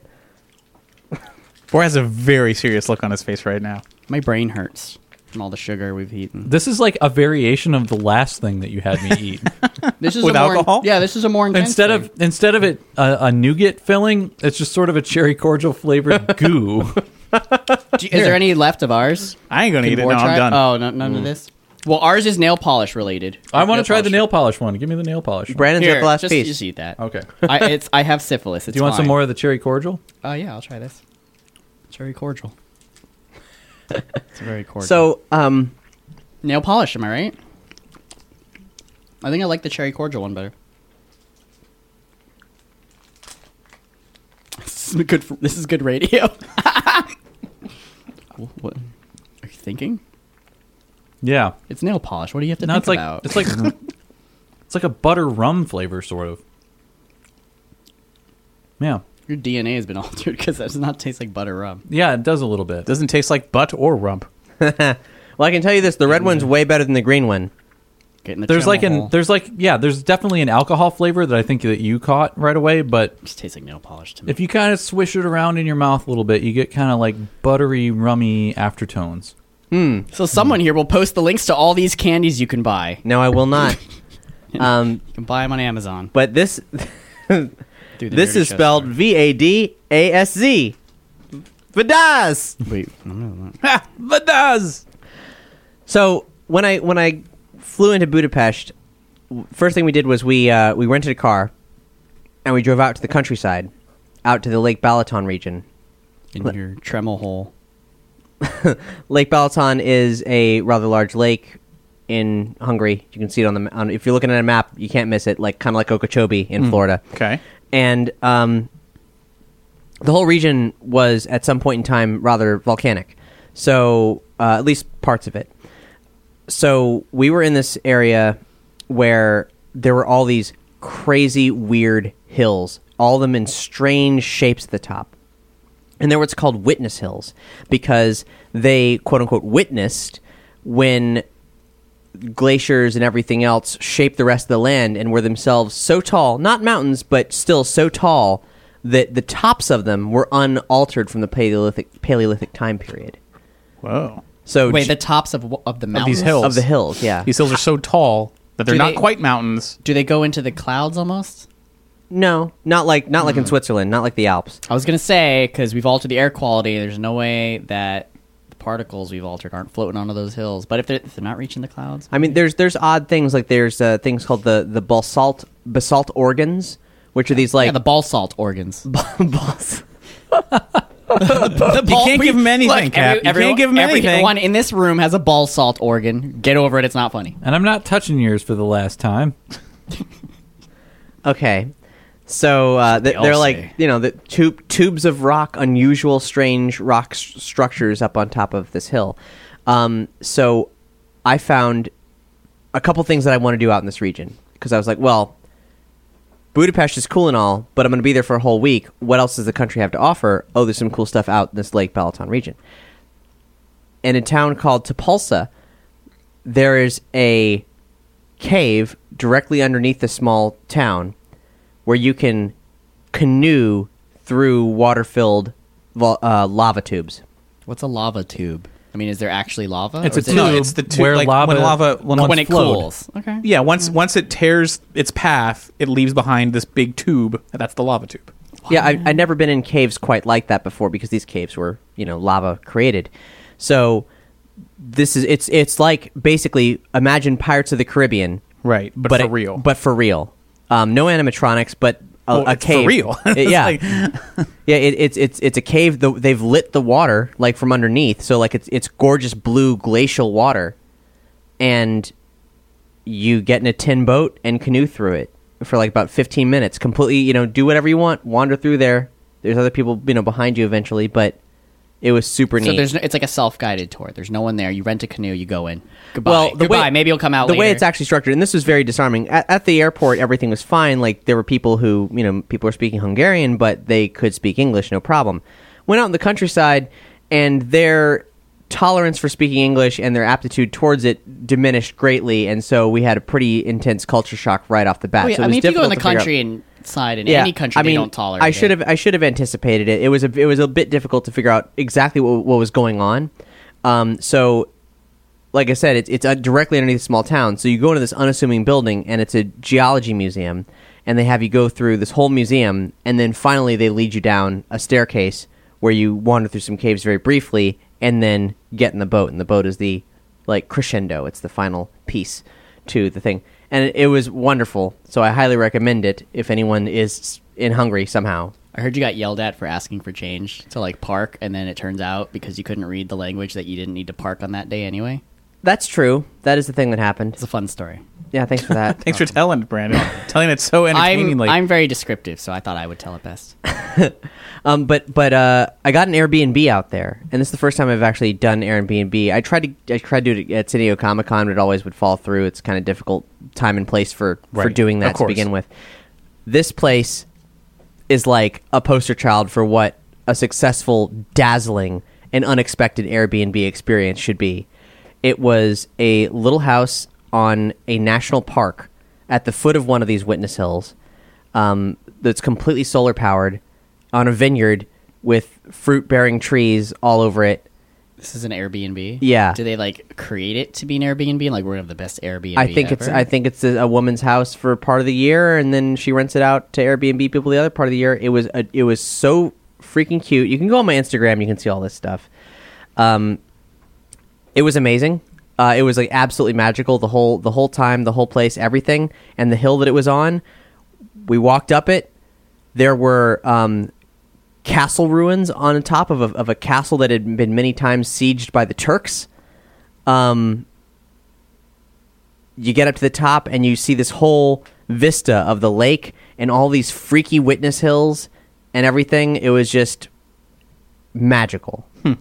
S6: Boy has a very serious look on his face right now.
S8: My brain hurts from all the sugar we've eaten.
S2: This is like a variation of the last thing that you had me eat.
S8: This is
S6: With
S8: a more,
S6: alcohol?
S8: Yeah, this is a more intense
S2: instead
S8: thing.
S2: of instead of it a, a nougat filling, it's just sort of a cherry cordial flavored goo.
S8: Do you- is there any left of ours?
S6: I ain't gonna
S8: Can
S6: eat it.
S8: Boar
S6: No,
S8: try
S6: I'm done.
S8: Oh, no, none of this. Well, ours is nail polish related.
S2: I want to try the
S8: polish.
S2: nail polish one. Give me the nail polish one.
S7: Brandon's
S8: Here,
S7: got the last
S8: just,
S7: piece.
S8: just eat that.
S2: Okay.
S8: I, it's, I have syphilis. It's
S2: Do you want some
S8: fine.
S2: more of the cherry cordial?
S8: Oh yeah, I'll try this. Cherry cordial. It's very cordial.
S7: So, um,
S8: nail polish, am I right? I think I like the cherry cordial one better. This is good. This is good radio. What are you thinking?
S2: Yeah.
S8: It's nail polish. What do you have to
S2: No,
S8: think
S2: it's like
S8: about?
S2: it's like it's like a butter rum flavor, sort of. Yeah.
S8: Your D N A has been altered because that does not taste like butter rum.
S2: Yeah, it does a little bit.
S6: Doesn't taste like butt or rump.
S7: well, I can tell you this: the red one's way better than the green one.
S8: Get in the
S2: There's like
S8: channel
S2: an there's like yeah, there's definitely an alcohol flavor that I think that you caught right away, but
S8: It just tastes like nail polish to me.
S2: if you kind of swish it around in your mouth a little bit, you get kind of like buttery, rummy aftertones.
S8: So someone here will post the links to all these candies you can buy.
S7: No, I will not. um,
S8: You can buy them on Amazon.
S7: but this
S8: Through the
S7: this
S8: Nerdy
S7: is
S8: Show
S7: spelled
S8: store.
S7: V A D A S Z. Vadaz.
S8: Wait, no, no, no.
S6: Ha! But does.
S7: So when I when I flew into Budapest, w- first thing we did was we uh, we rented a car, and we drove out to the countryside, out to the Lake Balaton region.
S8: in your Tremel hole.
S7: Lake Balaton is a rather large lake in Hungary. You can see it on the ma- on, if you're looking at a map, you can't miss it. Like kind of like Okeechobee in Florida.
S6: Okay.
S7: And um, the whole region was at some point in time rather volcanic. So uh, at least parts of it. So we were in this area where there were all these crazy, weird hills, all of them in strange shapes at the top. And they're what's called witness hills because they, quote-unquote, witnessed when glaciers and everything else shaped the rest of the land and were themselves so tall, not mountains, but still so tall that the tops of them were unaltered from the Paleolithic Paleolithic time period.
S6: Whoa.
S7: So
S8: Wait,
S7: j-
S8: the tops of of the mountains?
S6: these hills.
S7: of the hills, yeah.
S6: These hills are so tall that they're
S8: Do
S6: not
S8: they-
S6: quite mountains.
S8: Do they go into the clouds almost?
S7: No, not like not like in Switzerland, not like the Alps.
S8: I was gonna say because we've altered the air quality. There's no way that the particles we've altered aren't floating onto those hills. But if they're, if they're not reaching the clouds,
S7: I mean, there's there's odd things like there's uh, things called the the basalt basalt organs, which are these like
S8: yeah, the ball salt organs.
S7: balls.
S8: The ball-
S6: can't give 'em anything, Cap. You can't give 'em anything.
S8: Everyone in this room has a ball salt organ. Get over it. It's not funny.
S2: And I'm not touching yours for the last time.
S7: Okay, So uh, they,
S8: they
S7: they're
S8: all
S7: like,
S8: say.
S7: you know, the tube, tubes of rock, unusual, strange rock s- structures up on top of this hill. Um, so I found a couple things that I want to do out in this region because I was like, well, Budapest is cool and all, but I'm going to be there for a whole week. What else does the country have to offer? Oh, there's some cool stuff out in this Lake Balaton region. In a town called Topolsa, there is a cave directly underneath the small town where you can canoe through water-filled vo- uh, lava tubes.
S8: What's a lava tube? I mean, is there actually lava?
S2: It's
S8: Or
S2: a
S8: is it-
S2: tube
S6: No, it's the tube
S2: where
S6: like,
S2: lava,
S6: when lava when,
S8: when
S6: once
S8: it
S6: flowed.
S8: cools. Okay.
S6: Yeah, once once it tears its path, it leaves behind this big tube. And that's the lava tube.
S7: Yeah, I, I'd never been in caves quite like that before because these caves were, you know, lava created. So this is it's it's like basically imagine Pirates of the Caribbean,
S6: Right, but, for
S7: it-
S6: real.
S7: But for real, um, no animatronics, but a,
S6: Well,
S7: a
S6: it's for
S7: cave.
S6: real.
S7: It-
S6: It's
S7: yeah,
S6: like-
S7: yeah. It, it's it's it's a cave. The, they've lit the water like from underneath, so like it's it's gorgeous blue glacial water, and you get in a tin boat and canoe through it for like about fifteen minutes. Completely, you know, do whatever you want, wander through there. There's other people, you know, behind you eventually, but it was super
S8: So
S7: neat.
S8: there's no, it's like a self-guided tour. There's no one there. You rent a canoe. You go in. Goodbye.
S7: Well, the
S8: Goodbye.
S7: way-
S8: Maybe you'll come out
S7: the
S8: later.
S7: way it's actually structured, and this was very disarming. At, at the airport, everything was fine. Like there were people who, you know, people were speaking Hungarian, but they could speak English, no problem. Went out in the countryside, and their tolerance for speaking English and their aptitude towards it diminished greatly, and so we had a pretty intense culture shock right off the bat.
S8: Oh, yeah,
S7: so it
S8: I
S7: was
S8: mean, if you go in
S7: difficult
S8: the
S7: to figure out-
S8: country and side in
S7: Yeah,
S8: any country,
S7: I mean,
S8: they don't tolerate
S7: I should
S8: it.
S7: have I should have anticipated it. It was a it was a bit difficult to figure out exactly what, what was going on. Um, so, like I said, it's it's uh, directly underneath a small town. So you go into this unassuming building, and it's a geology museum, and they have you go through this whole museum, and then finally they lead you down a staircase where you wander through some caves very briefly, and then get in the boat. And the boat is the like crescendo. It's the final piece to the thing. And it, it was wonderful, so I highly recommend it if anyone is in Hungary somehow.
S8: I heard you got yelled at for asking for change to like park, and then it turns out because you couldn't read the language that you didn't need to park on that day anyway.
S7: That's true. That is the thing that happened.
S8: It's a fun story.
S7: Yeah, thanks for that.
S6: Thanks for telling, Brandon. telling it so
S8: I'm,
S6: entertainingly.
S8: I'm very descriptive, so I thought I would tell it best.
S7: Um, but but uh, I got an Airbnb out there, and this is the first time I've actually done Airbnb. I tried to I tried to do it at San Diego Comic Con, but it always would fall through. It's kind of difficult time and place for, for
S6: Right.
S7: doing that
S6: Of
S7: to
S6: course.
S7: begin with. This place is like a poster child for what a successful, dazzling, and unexpected Airbnb experience should be. It was a little house on a national park at the foot of one of these Witness Hills um, that's completely solar powered on a vineyard with fruit-bearing trees all over it.
S8: This is an Airbnb.
S7: Yeah.
S8: Do they like create it to be an Airbnb? Like we're gonna have the best Airbnb.
S7: I think it's
S8: ever?
S7: I think it's a, a woman's house for part of the year, and then she rents it out to Airbnb people the other part of the year. It was a, it was so freaking cute. You can go on my Instagram, you can see all this stuff. Um, it was amazing. Uh, it was like absolutely magical the whole the whole time, the whole place, everything, and the hill that it was on. We walked up it. There were um, castle ruins on top of a, of a castle that had been many times sieged by the Turks. Um, you get up to the top and you see this whole vista of the lake and all these freaky Witness Hills and everything. It was just magical.
S6: Hmm.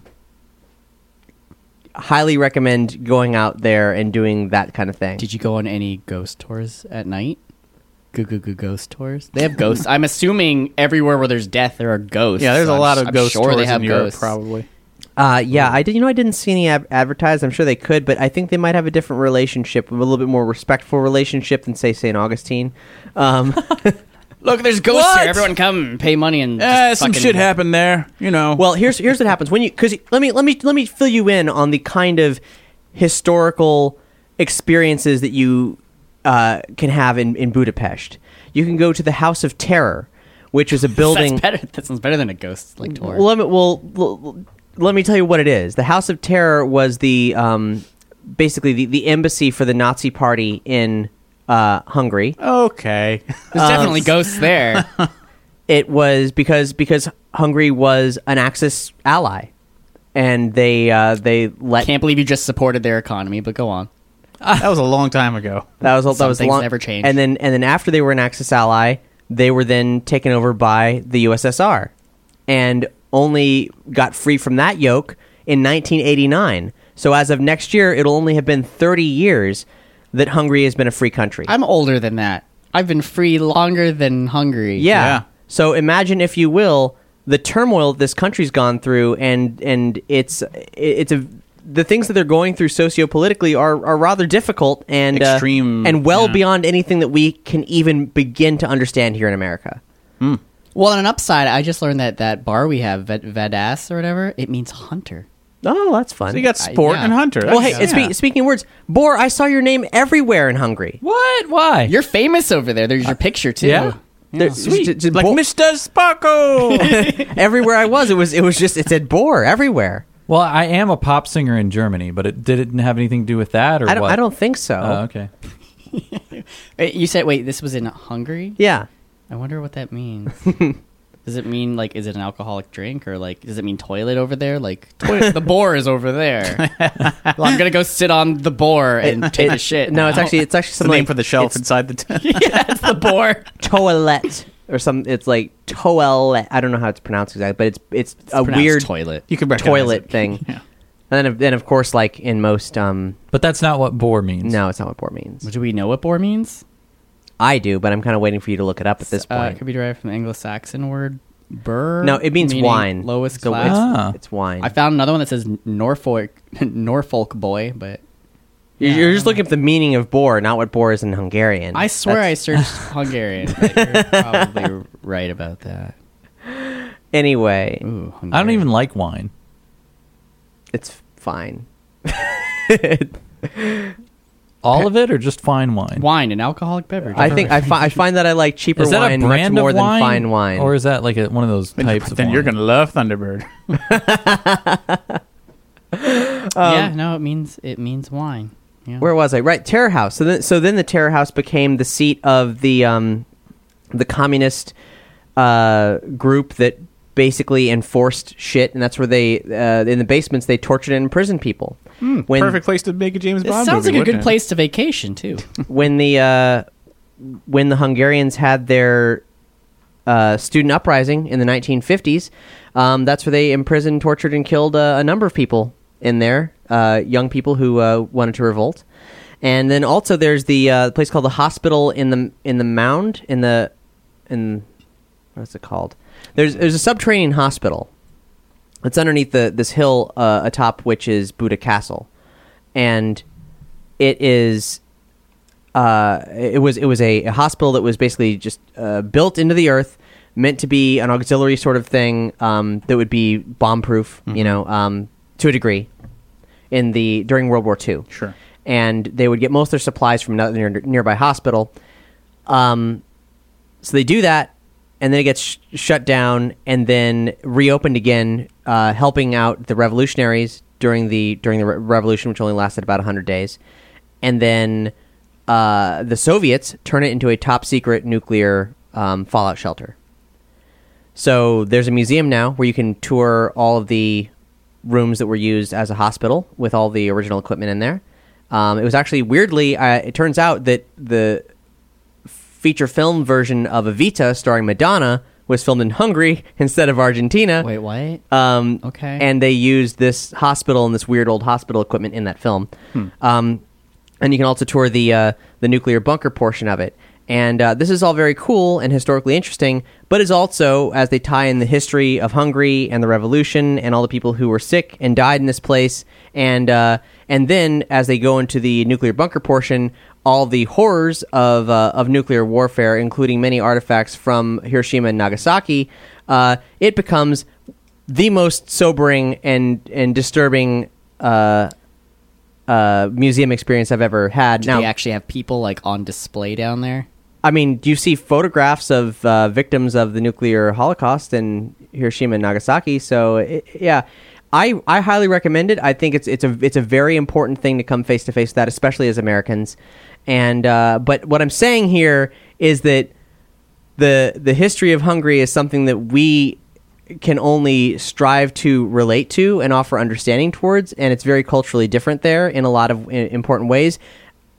S7: Highly recommend going out there and doing that kind of thing.
S8: Did you go on any ghost tours at night? Goo goo goo ghost tours. They have ghosts. I'm assuming everywhere where there's death, there are ghosts.
S6: yeah, there's a
S8: I'm
S6: lot
S8: s-
S6: of
S8: I'm
S6: ghost
S8: sure
S6: tours
S8: they have
S6: in Europe,
S8: ghosts.
S6: probably.
S7: Uh, yeah, I did. You know, I didn't see any ab- advertised. I'm sure they could, but I think they might have a different relationship, a little bit more respectful relationship than say Saint Augustine. Um,
S8: Look, there's ghosts
S6: What?
S8: here. Everyone come, pay money, and
S6: Eh,
S8: just
S6: some
S8: fucking-
S6: shit happened there, you know.
S7: well, here's here's what happens when you because let me let me let me fill you in on the kind of historical experiences that you uh, can have in, in Budapest. You can go to the House of Terror, which is a building.
S8: That's better. That sounds better than a ghost like tour.
S7: Well, let me, well, l- l- let me tell you what it is. The House of Terror was the um, basically the, the embassy for the Nazi Party in uh, Hungary.
S6: okay.
S8: There's definitely ghosts there.
S7: It was because because Hungary was an Axis ally, and they uh, they let
S8: Can't believe you just supported their economy, but go on.
S6: that was a long time ago.
S7: that was that
S8: Some
S7: was
S8: things
S7: long,
S8: never change.
S7: And then and then after they were an Axis ally, they were then taken over by the U S S R and only got free from that yoke in nineteen eighty-nine. So as of next year, it'll only have been thirty years that Hungary has been a free country.
S8: I'm older than that. I've been free longer than Hungary.
S7: Yeah.
S6: Yeah.
S7: So imagine, if you will, the turmoil this country's gone through, and and it's it's a the things that they're going through sociopolitically are, are rather difficult and
S6: Extreme,
S7: uh, and well
S6: yeah.
S7: beyond anything that we can even begin to understand here in America.
S8: Well, on an upside, I just learned that that bar we have, Ved- Vedas or whatever, it means hunter.
S7: Oh, that's fun.
S6: So you got sport
S8: I- yeah.
S6: and hunter.
S7: well, hey,
S6: That's-
S7: and
S6: yeah.
S7: spe- speaking of words, Bor, I saw your name everywhere in Hungary.
S2: What? Why?
S8: You're famous over there. There's your picture too.
S2: yeah?
S7: There-
S2: Sweet.
S7: j- j-
S6: like
S7: Bor-
S6: Mister Sparko.
S7: everywhere I was, it was it was just it said Bor everywhere.
S2: Well, I am a pop singer in Germany, but it did it have anything to do with that, or
S7: I don't
S2: what?
S7: I don't think so.
S2: Oh, okay.
S8: Wait, you said, wait, this was in Hungary?
S7: Yeah.
S8: I wonder what that means. Does it mean, like, is it an alcoholic drink? Or, like, does it mean toilet over there? Like, toilet, the boar is over there. Well, I'm going to go sit on the boar and
S7: It-
S8: take
S7: it-
S8: a shit.
S7: No, it's
S8: now.
S7: actually it's actually
S6: the
S7: something
S6: name
S7: like-
S6: for the shelf
S7: it's
S6: inside the tent.
S8: yeah, it's the boar.
S7: toilet or some. It's like toilet. I don't know how it's pronounced exactly, but it's it's,
S8: It's
S7: a
S8: pronounced
S7: weird
S8: toilet.
S6: You could recognize
S7: toilet
S6: it.
S7: thing.
S6: Yeah.
S7: And then, then of course, like in most, um,
S2: But that's not what boar means.
S7: no, it's not what bor means.
S8: Do we know what boar means?
S7: I do, but I'm kind of waiting for you to look it up at this
S8: Uh,
S7: point.
S8: it could be derived from the Anglo-Saxon word burr.
S7: no, it means
S8: meaning
S7: wine.
S8: Lowest
S7: So
S8: class.
S7: it's,
S2: Ah.
S7: it's wine.
S8: I found another one that says Norfolk Norfolk boy, but
S7: You're, you're just looking at the meaning of bor, not what bor is in Hungarian.
S8: I swear
S7: That's-
S8: I searched Hungarian. But you're probably right about that.
S7: Anyway,
S8: Ooh,
S2: I don't even like wine.
S7: it's fine.
S2: All of it, or just fine wine?
S8: wine, an alcoholic beverage.
S7: I think I, fi- I find that I like cheaper
S2: Is that
S7: wine
S2: a brand
S7: much more
S2: of
S7: than
S2: wine,
S7: fine wine.
S2: or is that like a, one of those types of
S6: then
S2: wine?
S6: you're gonna love Thunderbird.
S8: yeah, no, it means it means wine. Yeah.
S7: Where was I? Right, Terror House. So then, so then the Terror House became the seat of the um, the communist uh, group that basically enforced shit, and that's where they uh, in the basements they tortured and imprisoned people. when
S6: Perfect place to make a James
S8: It
S6: Bond
S8: sounds
S6: movie,
S8: like a good
S6: wouldn't it?
S8: place to vacation too.
S7: when the uh, when the Hungarians had their uh, student uprising in the nineteen fifties, um, that's where they imprisoned, tortured, and killed uh, a number of people in there, uh, young people who uh, wanted to revolt. And then also there's the uh, place called the Hospital in the in the Mound in the in what's it called? There's there's a subterranean hospital. It's underneath the this hill uh, atop which is Buda Castle, and it is uh, it was it was a, a hospital that was basically just uh, built into the earth, meant to be an auxiliary sort of thing um, that would be bomb proof, you know, um, to a degree, in the during World War Two.
S6: Sure.
S7: And they would get most of their supplies from another near, nearby hospital. Um, so they do that, and then it gets sh- shut down, and then reopened again, uh, helping out the revolutionaries during the during the re- revolution, which only lasted about a hundred days, and then uh, the Soviets turn it into a top secret nuclear um, fallout shelter. So there's a museum now where you can tour all of the rooms that were used as a hospital with all the original equipment in there. Um, it was actually weirdly, uh, it turns out that the feature film version of Evita starring Madonna was filmed in Hungary instead of Argentina.
S8: Wait, what?
S7: Um,
S8: Okay.
S7: And they used this hospital and this weird old hospital equipment in that film.
S8: Hmm.
S7: Um, and you can also tour the uh, the nuclear bunker portion of it. And uh, this is all very cool and historically interesting, but is also, as they tie in the history of Hungary and the revolution and all the people who were sick and died in this place, and uh, and then as they go into the nuclear bunker portion, all the horrors of uh, of nuclear warfare, including many artifacts from Hiroshima and Nagasaki, uh, it becomes the most sobering and and disturbing uh, uh, museum experience I've ever had.
S8: Do
S7: Now,
S8: they actually have people like on display down there?
S7: I mean, do you see photographs of uh, victims of the nuclear holocaust in Hiroshima and Nagasaki? So, it, yeah, I, I highly recommend it. I think it's it's a it's a very important thing to come face to face with that, especially as Americans. And uh, but what I'm saying here is that the the history of Hungary is something that we can only strive to relate to and offer understanding towards, and it's very culturally different there in a lot of i- important ways.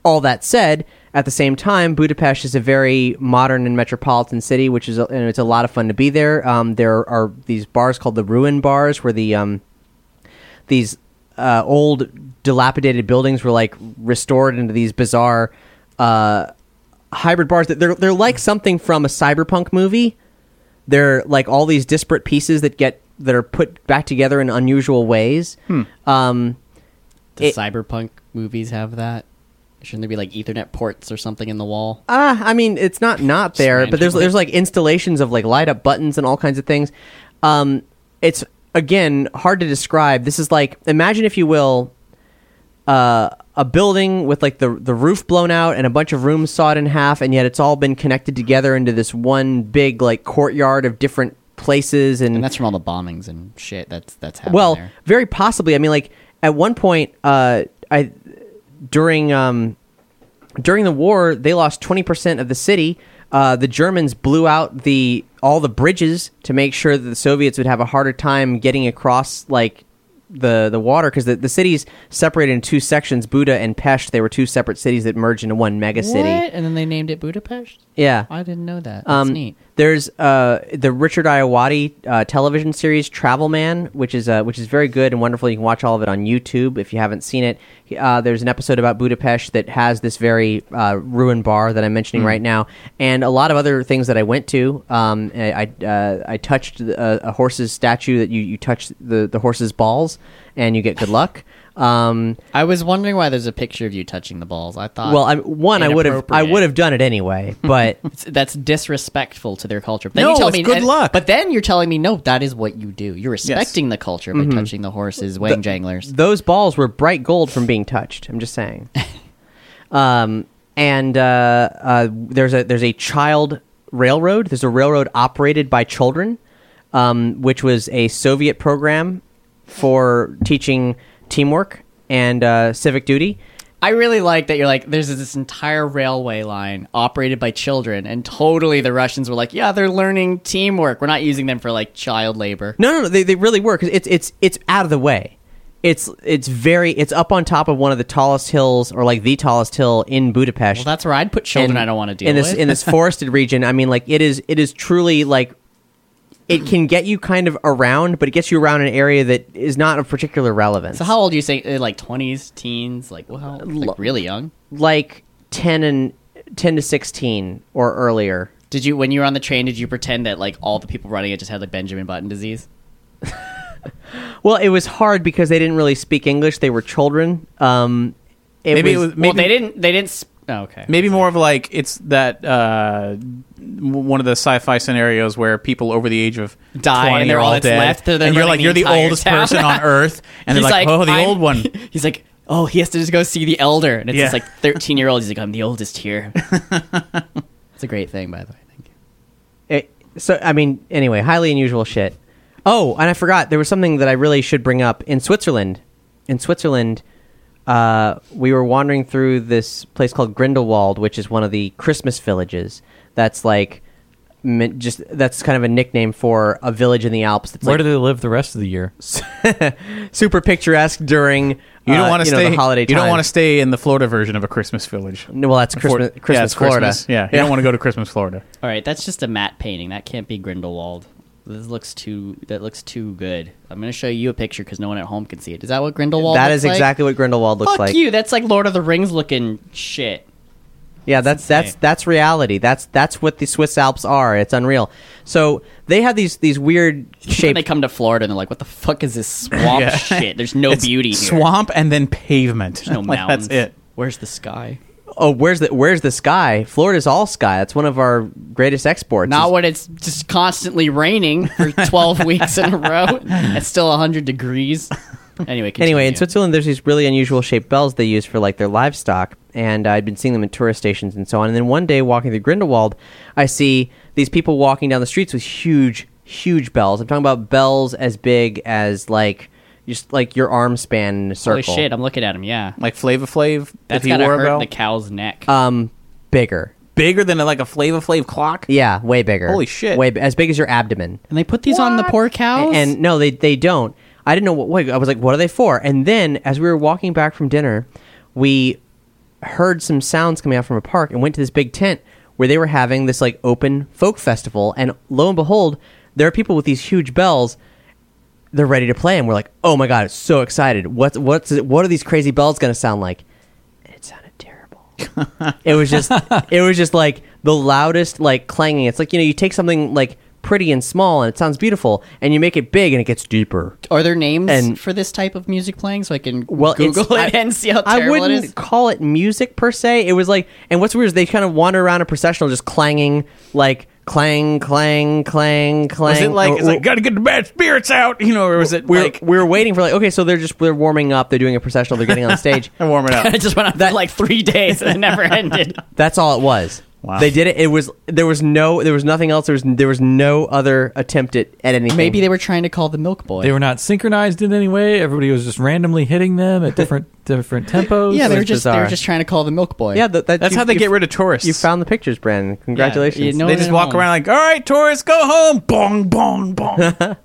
S7: All that said, at the same time, Budapest is a very modern and metropolitan city, which is a, and it's a lot of fun to be there. Um, there are these bars called the Ruin Bars, where the um, these uh, old dilapidated buildings were like restored into these bizarre uh, hybrid bars. That they're they're like something from a cyberpunk movie. They're like all these disparate pieces that get that are put back together in unusual ways.
S8: Hmm.
S7: Um,
S8: Do
S7: it-
S8: cyberpunk movies have that? Shouldn't there be like Ethernet ports or something in the wall?
S7: Uh, I mean, it's not not there, but there's
S8: randomly.
S7: there's like installations of like light up buttons and all kinds of things. Um, it's again hard to describe. This is like, imagine if you will, uh, a building with like the the roof blown out and a bunch of rooms sawed in half, and yet it's all been connected together into this one big like courtyard of different places. And,
S8: And that's from all the bombings and shit that's that's happening
S7: well,
S8: there.
S7: very possibly. I mean, like at one point, uh, I during um, during the war, they lost twenty percent of the city. Uh, the Germans blew out the all the bridges to make sure that the Soviets would have a harder time getting across like the the water, because the, the city's separated in two sections. Buda and Pest, they were two separate cities that merged into one mega city.
S8: What? And then they named it Budapest?
S7: Yeah.
S8: I didn't know that. That's
S7: Um,
S8: neat.
S7: There's uh, the Richard Iowati uh, television series Travel Man, which is uh, which is very good and wonderful. You can watch all of it on YouTube if you haven't seen it. Uh, there's an episode about Budapest that has this very uh, ruined bar that I'm mentioning
S8: Mm.
S7: right now, and a lot of other things that I went to. Um, I I, uh, I touched a, a horse's statue that you, you touch the, the horse's balls and you get good luck. Um,
S8: I was wondering why there's a picture of you touching the balls. I thought.
S7: well, I, one I would have I
S8: inappropriate.
S7: would have done it anyway, but.
S8: It's- that's disrespectful to their culture. But then
S6: No,
S8: you tell
S6: it's
S8: me,
S6: good
S8: and-
S6: luck.
S8: But then you're telling me, no, that is what you do. You're respecting the culture by touching the horses' wang janglers.
S7: Those balls were bright gold from being touched. I'm just saying. um, and uh, uh, there's a there's a child railroad. There's a railroad operated by children, um, which was a Soviet program for teaching teamwork and uh, civic duty.
S8: I really like that you're like, there's this entire railway line operated by children, and totally the Russians were like, yeah, they're learning teamwork. We're not using them for like child labor.
S7: No, no, no. They they really were, because it's it's it's out of the way. It's it's very it's up on top of one of the tallest hills, or like the tallest hill in Budapest.
S8: Well, that's where I'd put children I don't want to deal
S7: in this
S8: with.
S7: in this forested region. I mean, like it is it is truly like it can get you kind of around, but it gets you around an area that is not of particular relevance.
S8: So how old do you say? uh, Like twenties, teens, like well, like really young.
S7: Like ten and ten to sixteen or earlier.
S8: Did you, when you were on the train, did you pretend that like all the people running it just had like Benjamin Button disease?
S7: Well, it was hard because they didn't really speak English. They were children. Um, it
S6: Maybe it
S7: was,
S6: was- Maybe-
S8: well, they didn't. They didn't. Sp- oh, okay.
S6: Maybe more of like it's that uh, one of the sci-fi scenarios where people over the age of
S8: Die,
S6: twenty
S8: and they're
S6: are
S8: all
S6: all
S8: that's
S6: dead,
S8: left, they're
S6: and you're
S8: running
S6: like
S8: the
S6: you're the
S8: entire
S6: oldest
S8: town.
S6: person on Earth, and they're
S8: He's
S6: like, oh, the
S8: I'm-
S6: old one.
S8: He's like, oh, he has to just go see the elder, and it's
S6: Yeah.
S8: just like thirteen year old. He's like, I'm the oldest here. It's a great thing, by the way. Thank you.
S7: It, so I mean, anyway, highly unusual shit. Oh, and I forgot there was something that I really should bring up in Switzerland. In Switzerland, uh, we were wandering through this place called Grindelwald, which is one of the Christmas villages. That's like mi- just that's kind of a nickname for a village in the Alps. That's
S2: Where
S7: like
S2: do they live the rest of the year?
S7: super picturesque during
S6: You don't
S7: uh,
S6: want to
S7: you know,
S6: stay.
S7: the holiday.
S6: you don't
S7: time.
S6: want to stay in the Florida version of a Christmas village.
S7: No, well, that's Christmas.
S6: For-
S7: Christmas,
S6: yeah, it's
S7: Florida.
S6: Christmas. Yeah, you don't want to go to Christmas, Florida.
S8: All right, that's just a matte painting. That can't be Grindelwald. This looks too. That looks too good. I'm going to show you a picture because no one at home can see it. Is that what Grindelwald?
S7: That
S8: looks
S7: is
S8: like?
S7: exactly what Grindelwald looks
S8: Fuck
S7: like.
S8: you. That's like Lord of the Rings looking shit.
S7: Yeah, that's that's
S8: insane.
S7: that's reality. That's that's what the Swiss Alps are. It's unreal. So they have these these weird
S8: When
S7: shaped.
S8: they come to Florida and they're like, "What the fuck is this swamp
S6: Yeah.
S8: shit? There's no
S6: It's
S8: beauty here.
S6: swamp and then pavement.
S8: There's no
S6: Like,
S8: mountains.
S6: That's it.
S8: Where's the sky?
S7: Oh, where's the where's the sky? Florida's all sky. That's one of our greatest exports.
S8: Not
S7: is-
S8: when it's just constantly raining for twelve weeks in a row. It's still one hundred degrees. Anyway, continue.
S7: Anyway, in Switzerland, there's these really unusual shaped bells they use for like their livestock, and I'd been seeing them in tourist stations and so on. And then one day, walking through Grindelwald, I see these people walking down the streets with huge, huge bells. I'm talking about bells as big as like just like your arm span in a circle.
S8: Holy shit, I'm looking at him. Yeah,
S6: Like Flava Flav.
S8: that's
S6: if he
S8: gotta
S6: wore a
S8: hurt
S6: bell.
S8: the cow's neck.
S7: Um, bigger.
S6: Bigger than like a Flava Flav clock.
S7: Yeah, way bigger.
S6: Holy shit.
S7: Way b- as big as your abdomen.
S8: and they put these on the poor cows.
S7: And no, they they don't. I didn't know what. Wait, I was like, what are they for? And then as we were walking back from dinner, we heard some sounds coming out from a park and went to this big tent where they were having this like open folk festival, and lo and behold, there are people with these huge bells. They're ready to play, and we're like, "Oh my god, so excited! What what's it, what are these crazy bells going to sound like?" And it sounded terrible. It was just it was just like the loudest like clanging. It's like, you know, you take something like pretty and small and it sounds beautiful, and you make it big and it gets deeper.
S8: Are there names
S7: And-
S8: for this type of music playing so I can
S7: Well,
S8: Google
S7: it's-
S8: it
S7: I-
S8: and see how
S7: I
S8: terrible it
S7: wouldn't
S8: is?
S7: call it music per se. It was like, and what's weird is they kind of wander around a processional just clanging, like clang, clang, clang, clang.
S6: Was it like,
S7: Or-
S6: it's like, gotta get the bad spirits out, you know, or was it
S7: we're,
S6: like,
S7: we were waiting for like, okay, so they're just they're warming up, they're doing a processional, they're getting on stage.
S6: and warm it up?
S8: It just went on for like three days and it never ended.
S7: That's all it was.
S6: Wow.
S7: They did it. It was there was no there was nothing else. There was there was no other attempt at, at anything.
S8: Maybe they were trying to call the Milk Boy.
S2: They were not synchronized in any way. Everybody was just randomly hitting them at different different tempos.
S8: yeah, they
S7: It
S8: were
S7: was
S8: just they
S7: bizarre.
S8: were just trying to call the Milk Boy.
S7: Yeah, that, that,
S6: That's
S7: you-
S6: how they
S7: you-
S6: get rid of tourists.
S7: You found the pictures, Brandon. Congratulations.
S8: you know-
S6: They just walk
S8: home.
S6: around like, all right, tourists, go home. Bong, bong, bong.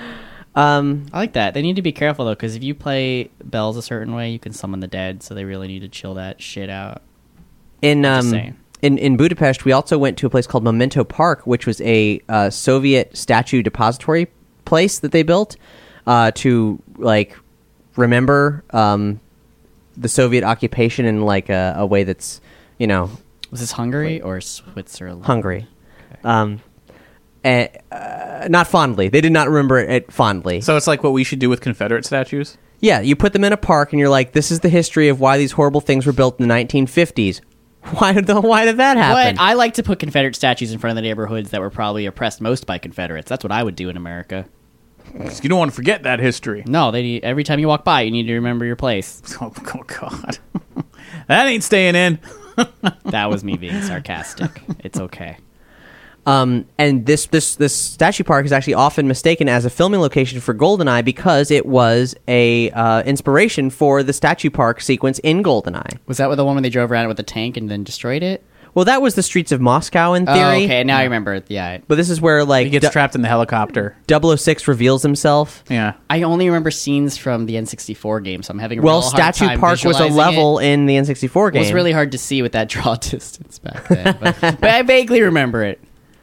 S7: um,
S8: I like that. They need to be careful though, because if you play bells a certain way, you can summon the dead. So they really need to chill that shit out.
S7: in
S8: Just
S7: um,
S8: saying.
S7: in in Budapest, we also went to a place called Memento Park, which was a uh, Soviet statue depository place that they built uh, to like remember um, the Soviet occupation in like a, a way that's, you know,
S8: Was this Hungary or Switzerland?
S7: Hungary. Um, eh, uh, not fondly. They did not remember it fondly.
S6: So it's like what we should do with Confederate statues?
S7: Yeah, you put them in a park and you're like, this is the history of why these horrible things were built in the nineteen fifties. Why did the, why did that happen?
S8: But I like to put Confederate statues in front of the neighborhoods that were probably oppressed most by Confederates. That's what I would do in America.
S6: You don't want to forget that history.
S8: No, they need, every time you walk by, you need to remember your place.
S6: Oh, oh God. That ain't staying in.
S8: That was me being sarcastic. It's okay.
S7: Um, and this, this this statue park is actually often mistaken as a filming location for GoldenEye because it was a uh, inspiration for the statue park sequence in GoldenEye.
S8: Was that with the one when they drove around it with a tank and then destroyed it?
S7: Well, that was the streets of Moscow in theory.
S8: Oh, okay, now I remember it. Yeah.
S7: But this is where like
S6: He gets
S7: Du-
S6: trapped in the helicopter.
S7: double oh six reveals himself.
S6: Yeah.
S8: I only remember sces from the N sixty-four game, so I'm having a
S7: Well,
S8: real hard
S7: Statue
S8: time
S7: Park was a
S8: visualizing
S7: level
S8: it.
S7: in the N sixty-four game.
S8: It was really hard to see with that draw distance back then, but, but I vaguely remember it.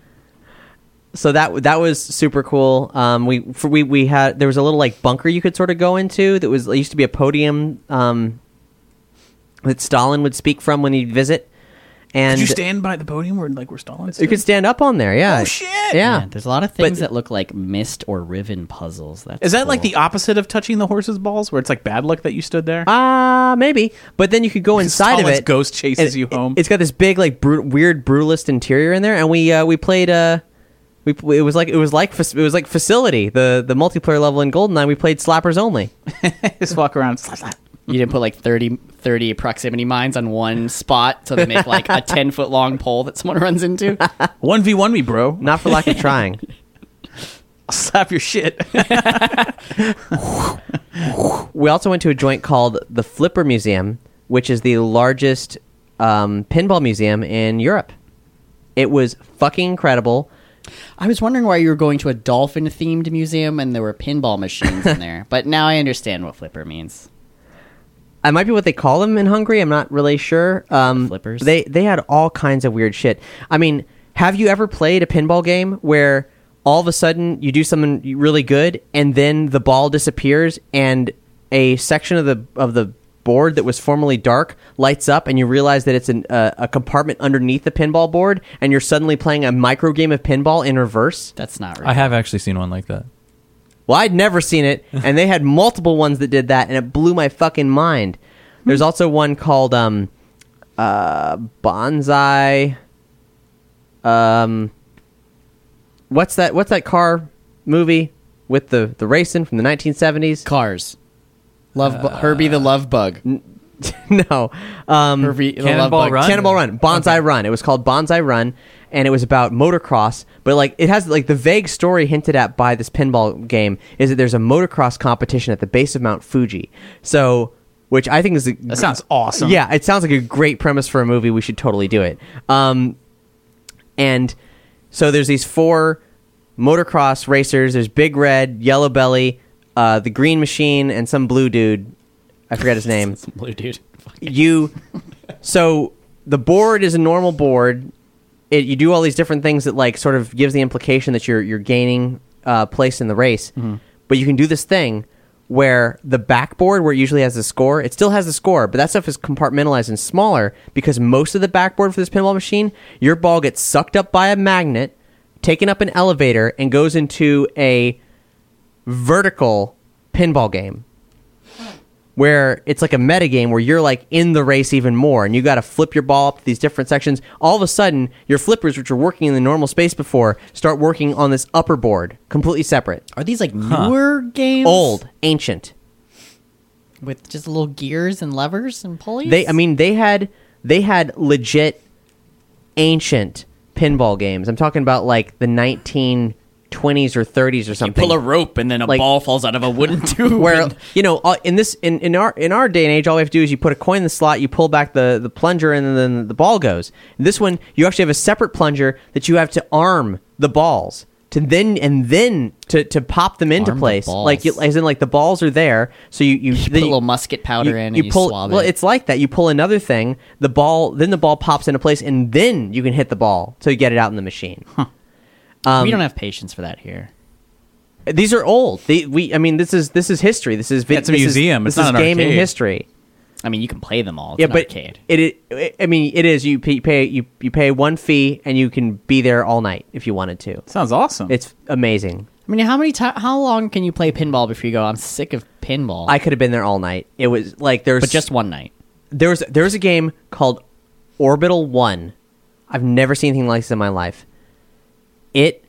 S7: So that that was super cool. Um, we for, we we had there was a little like bunker you could sort of go into that was it used to be a podium um, that Stalin would speak from when he'd visit, and
S6: Did you stand by the podium where like where Stalin
S7: you
S6: stood?
S7: could stand up on there. Yeah.
S6: Oh, shit!
S7: Yeah.
S8: Yeah, there's a lot of things
S7: But-
S8: that look like mist or riven puzzles. That's
S6: Is that like
S8: cool.
S6: the opposite of touching the horse's balls, where it's like bad luck that you stood there?
S7: Ah, uh, maybe. But then you could go inside of
S6: Stalin's
S7: it.
S6: ghost chases
S7: and
S6: you
S7: it-
S6: home.
S7: It's got this big like bru- weird brutalist interior in there, and we uh, we played. Uh, we it was like it was like fac- it was like Facility, the the multiplayer level in GoldenEye. We played slappers only.
S6: Just walk around. Slap, slap.
S8: You didn't put like thirty, thirty proximity mines on one spot so they make like a ten foot long pole that someone runs into.
S6: one v one me, bro.
S7: Not for lack of trying.
S6: I'll slap your shit.
S7: We also went to a joint called the Flipper Museum, which is the largest um, pinball museum in Europe. It was fucking incredible.
S8: I was wondering why you were going to a dolphin themed museum and there were pinball machines in there, but now I understand what flipper means.
S7: It might be what they call them in Hungary. I'm not really sure. Um,
S8: Flippers?
S7: They they had all kinds of weird shit. I mean, have you ever played a pinball game where all of a sudden you do something really good and then the ball disappears and a section of the of the board that was formerly dark lights up and you realize that it's an, uh, a compartment underneath the pinball board and you're suddenly playing a micro game of pinball in reverse?
S8: That's not right.
S2: I have actually seen one like that.
S7: Well, I'd never seen it, and they had multiple ones that did that, and it blew my fucking mind. There's also one called um, uh, Bonsai. Um, what's that? What's that car movie with the the racing from the nineteen seventies?
S8: Cars. Love Bu- Herbie the Love Bug.
S7: No, um,
S8: Herbie the
S2: Cannonball
S8: Love Bug.
S2: Run?
S7: Cannonball Run, Bonsai Run. It was called Bonsai Run, and it was about motocross. But like, it has like the vague story hinted at by this pinball game is that there's a motocross competition at the base of Mount Fuji. So, which I think is a,
S6: That sounds awesome.
S7: Yeah, it sounds like a great premise for a movie. We should totally do it. Um, and so there's these four motocross racers. There's Big Red, Yellow Belly, uh, the Green Machine, and some blue dude. I forget his name.
S8: Some blue dude.
S7: You So the board is a normal board. It, you do all these different things that like sort of gives the implication that you're you're gaining uh, place in the race. Mm-hmm. But you can do this thing where the backboard, where it usually has the score, it still has the score, but that stuff is compartmentalized and smaller because most of the backboard for this pinball machine, your ball gets sucked up by a magnet, taken up an elevator, and goes into a vertical pinball game where it's like a meta game where you're like in the race even more, and you got to flip your ball up to these different sections. All of a sudden, your flippers, which were working in the normal space before, start working on this upper board, completely separate.
S8: Are these like newer games?
S7: Old, ancient,
S8: with just little gears and levers and pulleys?
S7: They, I mean, they had they had legit ancient pinball games. I'm talking about like the nineteen twenties or thirties or something.
S8: You pull a rope and then a
S7: like,
S8: ball falls out of a wooden tube.
S7: Where
S8: and...
S7: you know, in this in, in our in our day and age, all we have to do is you put a coin in the slot, you pull back the, the plunger, and then the ball goes. In this one, you actually have a separate plunger that you have to arm the balls to then and then to, to pop them into
S8: arm
S7: place.
S8: The
S7: like you, as in like the balls are there, so you you,
S8: you put a little musket powder
S7: you,
S8: in
S7: you
S8: and
S7: pull.
S8: you swab
S7: well,
S8: it.
S7: It's like that. You pull another thing, the ball, then the ball pops into place, and then you can hit the ball to get it out in the machine.
S8: Huh.
S7: Um,
S8: we don't have patience for that here.
S7: These are old. They, we, I mean, this is this is history. This is
S2: yeah, it's a museum.
S7: Is,
S2: it's
S7: this
S2: not
S7: is
S2: an
S7: gaming
S2: arcade.
S7: history.
S8: I mean, you can play them all. It's
S7: yeah,
S8: an
S7: but
S8: arcade.
S7: It, it. I mean, it is. You pay, pay you you pay one fee and you can be there all night if you wanted to.
S2: Sounds awesome.
S7: It's amazing.
S8: I mean, how many ti- how long can you play pinball before you go, I'm sick of pinball?
S7: I could have been there all night. It was like there's
S8: but just one night.
S7: There's there's a game called Orbital One. I've never seen anything like this in my life. It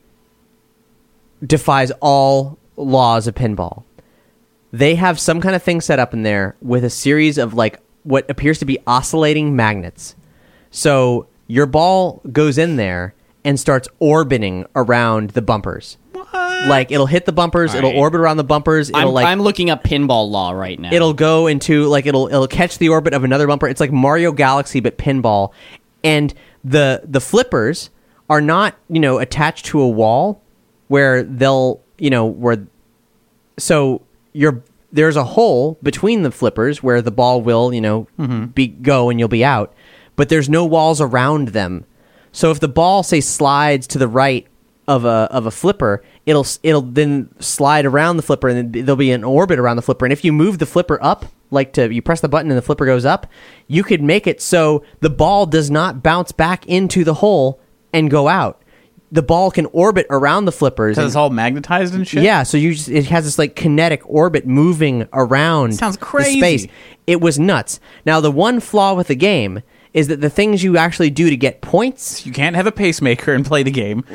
S7: defies all laws of pinball. They have some kind of thing set up in there with a series of like what appears to be oscillating magnets. So your ball goes in there and starts orbiting around the bumpers. What? Like it'll hit the bumpers,
S8: All
S7: it'll
S8: right.
S7: orbit around the bumpers. It'll
S8: I'm,
S7: like
S8: I'm looking up pinball law right now.
S7: it'll go into like it'll it'll catch the orbit of another bumper. It's like Mario Galaxy but pinball, and the the flippers are not you know attached to a wall where they'll you know where so you're there's a hole between the flippers where the ball will you know mm-hmm. be go and you'll be out, but there's no walls around them. So if the ball say slides to the right of a of a flipper, it'll it'll then slide around the flipper, and then there'll be an orbit around the flipper. And if you move the flipper up, like to you press the button and the flipper goes up, you could make it so the ball does not bounce back into the hole and go out. The ball can orbit around the flippers.
S2: Because it's all magnetized and shit?
S7: Yeah, so you just, it has this like kinetic orbit moving around.
S2: Sounds
S7: the
S2: crazy.
S7: space. It was nuts. Now the one flaw with the game is that the things you actually do to get points,
S2: You can't have a pacemaker and play the game.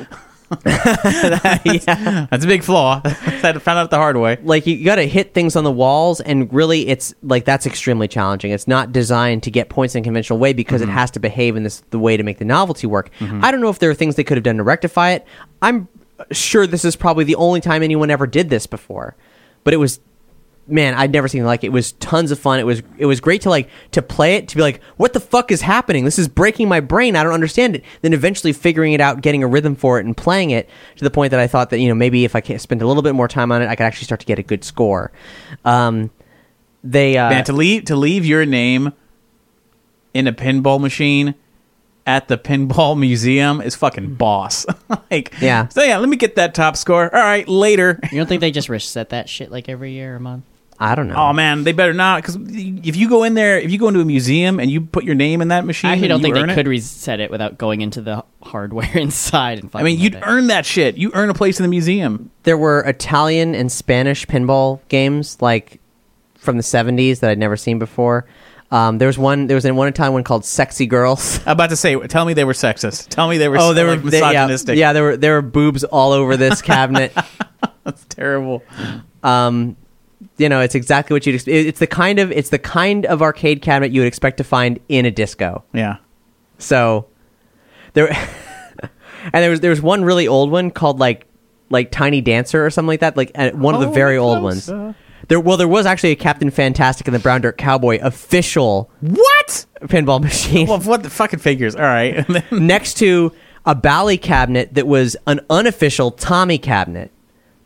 S7: yeah.
S2: That's a big flaw. I found out the hard way.
S7: like you got to hit things on the walls, and really it's like that's extremely challenging. It's not designed to get points in a conventional way because
S2: Mm-hmm.
S7: it has to behave in this the way to make the novelty work. I don't know if there are things they could have done to rectify it. I'm sure this is probably the only time anyone ever did this before, but it was man, I'd never seen it like it. It was tons of fun. It was it was great to like to play it, to be like, what the fuck is happening? This is breaking my brain. I don't understand it. Then eventually figuring it out, getting a rhythm for it, and playing it to the point that I thought that you know maybe if I can spend a little bit more time on it, I could actually start to get a good score. Um, they uh,
S2: Man, to leave to leave your name in a pinball machine at the pinball museum is fucking boss. like,
S7: Yeah.
S2: So yeah, let me get that top score. All right, later.
S8: You don't think they just reset that shit like every year or a month?
S7: I don't know.
S2: Oh man, they better not, because if you go in there, if you go into a museum and you put your name in that machine,
S8: I actually don't
S2: and you
S8: think they
S2: earn
S8: could
S2: it,
S8: reset it without going into the hardware inside and
S2: I
S8: fucking
S2: mean,
S8: with
S2: you'd
S8: it.
S2: earn that shit. You earn a place in the museum.
S7: There were Italian and Spanish pinball games like from the seventies that I'd never seen before. Um, there was one. There was one Italian one called "Sexy Girls."
S2: I'm about to say, tell me they were sexist. Tell me they were.
S7: Oh, they were
S2: like,
S7: they- yeah,
S2: misogynistic.
S7: yeah, there were there were boobs all over this cabinet.
S2: That's terrible.
S7: Um, you know, it's exactly what you'd. Ex- it- it's the kind of it's the kind of arcade cabinet you would expect to find in a disco.
S2: Yeah.
S7: So there, and there was there was one really old one called like like Tiny Dancer or something like that. Like uh, one of the very old ones. There, well, there was actually a Captain Fantastic and the Brown Dirt Cowboy official
S2: What?
S7: pinball machine
S2: Well, what the fucking figures? All right.
S7: next to a Bally cabinet that was an unofficial Tommy cabinet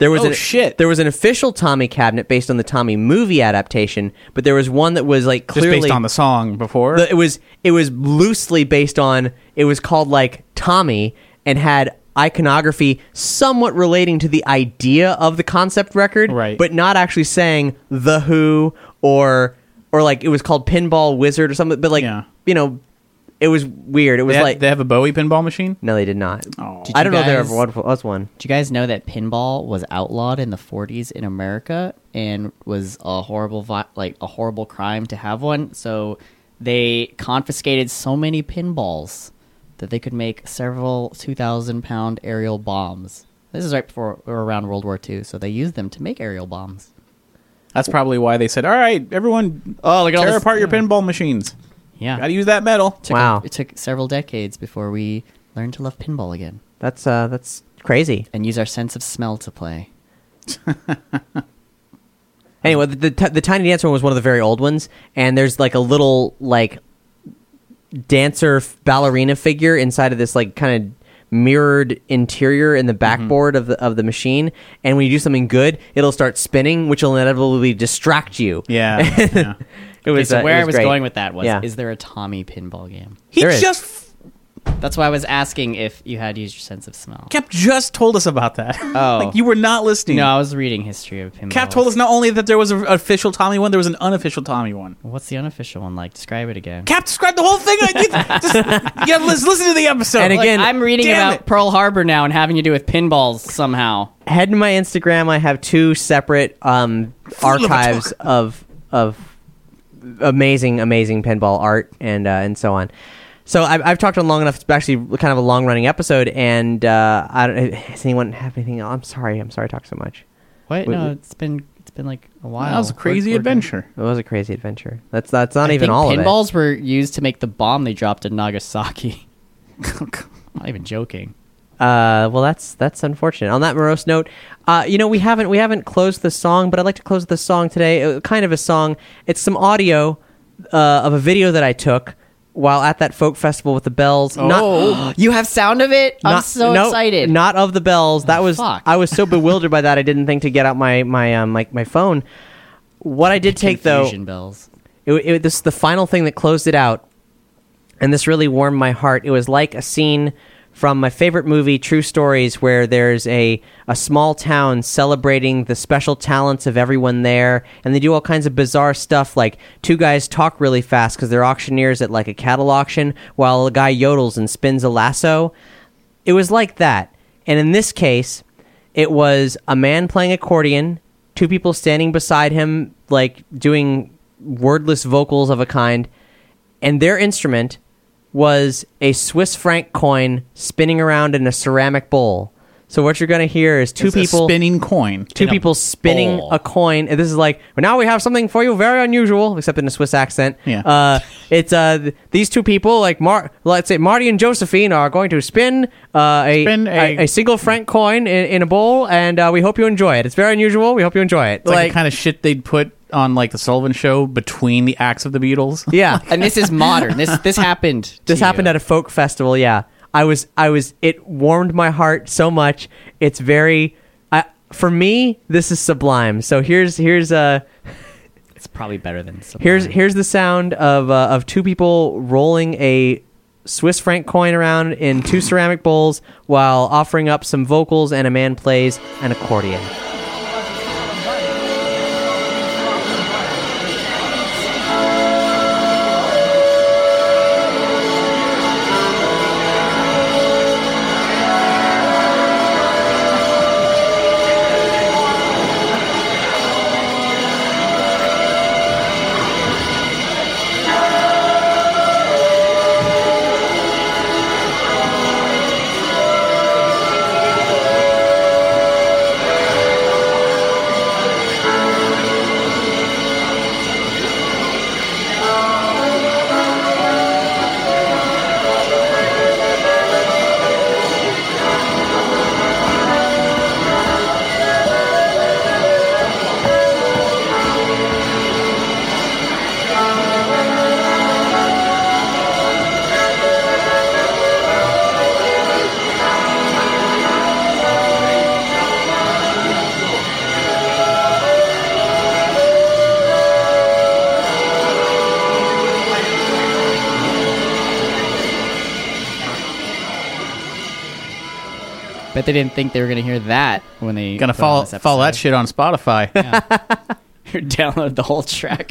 S7: There was
S6: Oh,
S7: an,
S6: shit.
S7: There was an official Tommy cabinet based on the Tommy movie adaptation, but there was one that was like clearly
S6: Just based on the song before.
S7: the- it was it was loosely based on. It was called like Tommy and had iconography somewhat relating to the idea of the concept record,
S6: Right.
S7: but not actually saying The Who or or like it was called Pinball Wizard or something. But like
S6: Yeah.
S7: you know, it was weird. It was
S6: they, have,
S7: like
S6: they have a Bowie pinball machine?
S7: no, they did not.
S6: Oh.
S8: Did
S7: I
S8: you
S7: don't know if there
S8: guys-
S7: ever was one.
S8: Do you guys know that pinball was outlawed in the forties in America and was a horrible, vi- like a horrible crime to have one? So they confiscated so many pinballs that they could make several two thousand pound aerial bombs. This is right before or around World War Two, so they used them to make aerial bombs.
S6: That's probably why they said, all right, everyone,
S8: Oh, look at all
S6: tear
S8: this-
S6: apart your pinball machines.
S8: Yeah,
S6: Gotta use that metal.
S8: Took
S7: Wow.
S8: a- it took several decades before we learned to love pinball again
S7: That's uh that's crazy.
S8: and use our sense of smell to play.
S7: Anyway, the, the t- the Tiny Dancer one was one of the very old ones, and there's like a little like dancer f- ballerina figure inside of this like kind of mirrored interior in the backboard of the of the machine. And when you do something good, it'll start spinning, which will inevitably distract you.
S6: Yeah. yeah.
S7: It
S8: Okay,
S7: was
S8: so
S7: uh, it
S8: where I was
S7: great.
S8: going with that was:
S7: Yeah.
S8: is there a Tommy pinball game?
S6: He
S7: There is.
S6: just
S8: That's why I was asking if you had used your sense of smell.
S6: Cap just told us about that.
S8: Oh.
S6: Like you were not listening.
S8: No, I was reading history of pinball.
S6: Cap told us not only that there was an official Tommy one, there was an unofficial Tommy one.
S8: What's the unofficial one like? Describe it again.
S6: Cap described the whole thing. You- just, yeah, let's listen to the episode.
S7: And
S6: Like,
S7: again-
S8: I'm reading
S6: damn
S8: about
S6: it.
S8: Pearl Harbor now and having to do with pinballs somehow.
S7: Head to my Instagram. I have two separate um,
S6: of a
S7: archives
S6: talker.
S7: of of amazing, amazing pinball art and uh, and so on. So I've, I've talked on long enough. It's actually kind of a long running episode. And uh, I don't, does anyone have anything else? I'm sorry. I'm sorry I talk so much.
S8: What?
S7: Wait,
S8: no,
S7: wait.
S8: it's been it's been like a while.
S6: that was a crazy
S8: We're- we're done.
S6: adventure.
S7: It was a crazy adventure. That's that's not
S8: I
S7: even
S8: think
S7: all of it.
S8: pinballs were used to make the bomb they dropped in Nagasaki. Not even joking.
S7: Uh, well, that's that's unfortunate. On that morose note, uh, you know, we haven't we haven't closed the song, but I'd like to close the song today. Uh, kind of a song. It's some audio uh, of a video that I took while at that folk festival with the bells.
S8: Oh, you have sound of it? I'm
S7: Not-
S8: so
S7: no,
S8: excited.
S7: Not of the bells. That
S8: Oh,
S7: was
S8: fuck.
S7: I was so bewildered by that I didn't think to get out my my um my, my phone. What I did take though,
S8: Confusion bells.
S7: it, it, this is the final thing that closed it out, and this really warmed my heart. It was like a scene from my favorite movie, True Stories, where there's a, a small town celebrating the special talents of everyone there, and they do all kinds of bizarre stuff, like two guys talk really fast because they're auctioneers at like a cattle auction, while a guy yodels and spins a lasso. It was like that. And in this case, it was a man playing accordion, two people standing beside him, like doing wordless vocals of a kind, and their instrument was a Swiss franc coin spinning around in a ceramic bowl. So what you're going to hear is two
S6: It's a
S7: people
S6: spinning coin.
S7: two
S6: in a
S7: people spinning
S6: bowl.
S7: a coin, and this is like, well, now we have something for you very unusual, except in a Swiss accent.
S6: Yeah.
S7: Uh, it's uh, th- these two people, like Mar, let's say Marty and Josephine, are going to spin uh, a,
S6: Spin
S7: a
S6: a-
S7: a single franc coin in, in a bowl, and uh, we hope you enjoy it. It's very unusual. We hope you enjoy it.
S6: It's like, the kind of shit they'd put on like the Sullivan Show between the acts of the Beatles.
S7: yeah.
S8: And this is modern. This this happened. to
S7: This happened
S8: you.
S7: at a folk festival. Yeah, I was, I was. It warmed my heart so much. It's very, I, for me, this is sublime. So here's here's uh
S8: It's probably better than some.
S7: here's here's the sound of uh, of two people rolling a Swiss franc coin around in two ceramic bowls while offering up some vocals, and a man plays an accordion.
S8: Bet they didn't think they were going to hear that when they
S6: Gonna
S8: put on
S6: follow
S8: this
S6: follow that
S8: episode.
S6: shit on Spotify.
S8: Or download the whole track.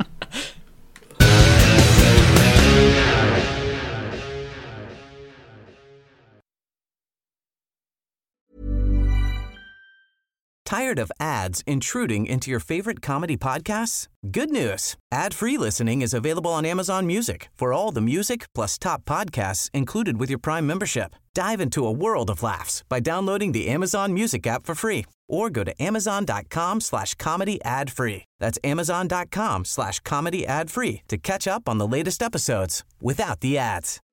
S9: Tired of ads intruding into your favorite comedy podcasts? Good news. Ad-free listening is available on Amazon Music for all the music plus top podcasts included with your Prime membership. Dive into a world of laughs by downloading the Amazon Music app for free or go to amazon.com slash comedy ad free. That's amazon.com slash comedy ad free to catch up on the latest episodes without the ads.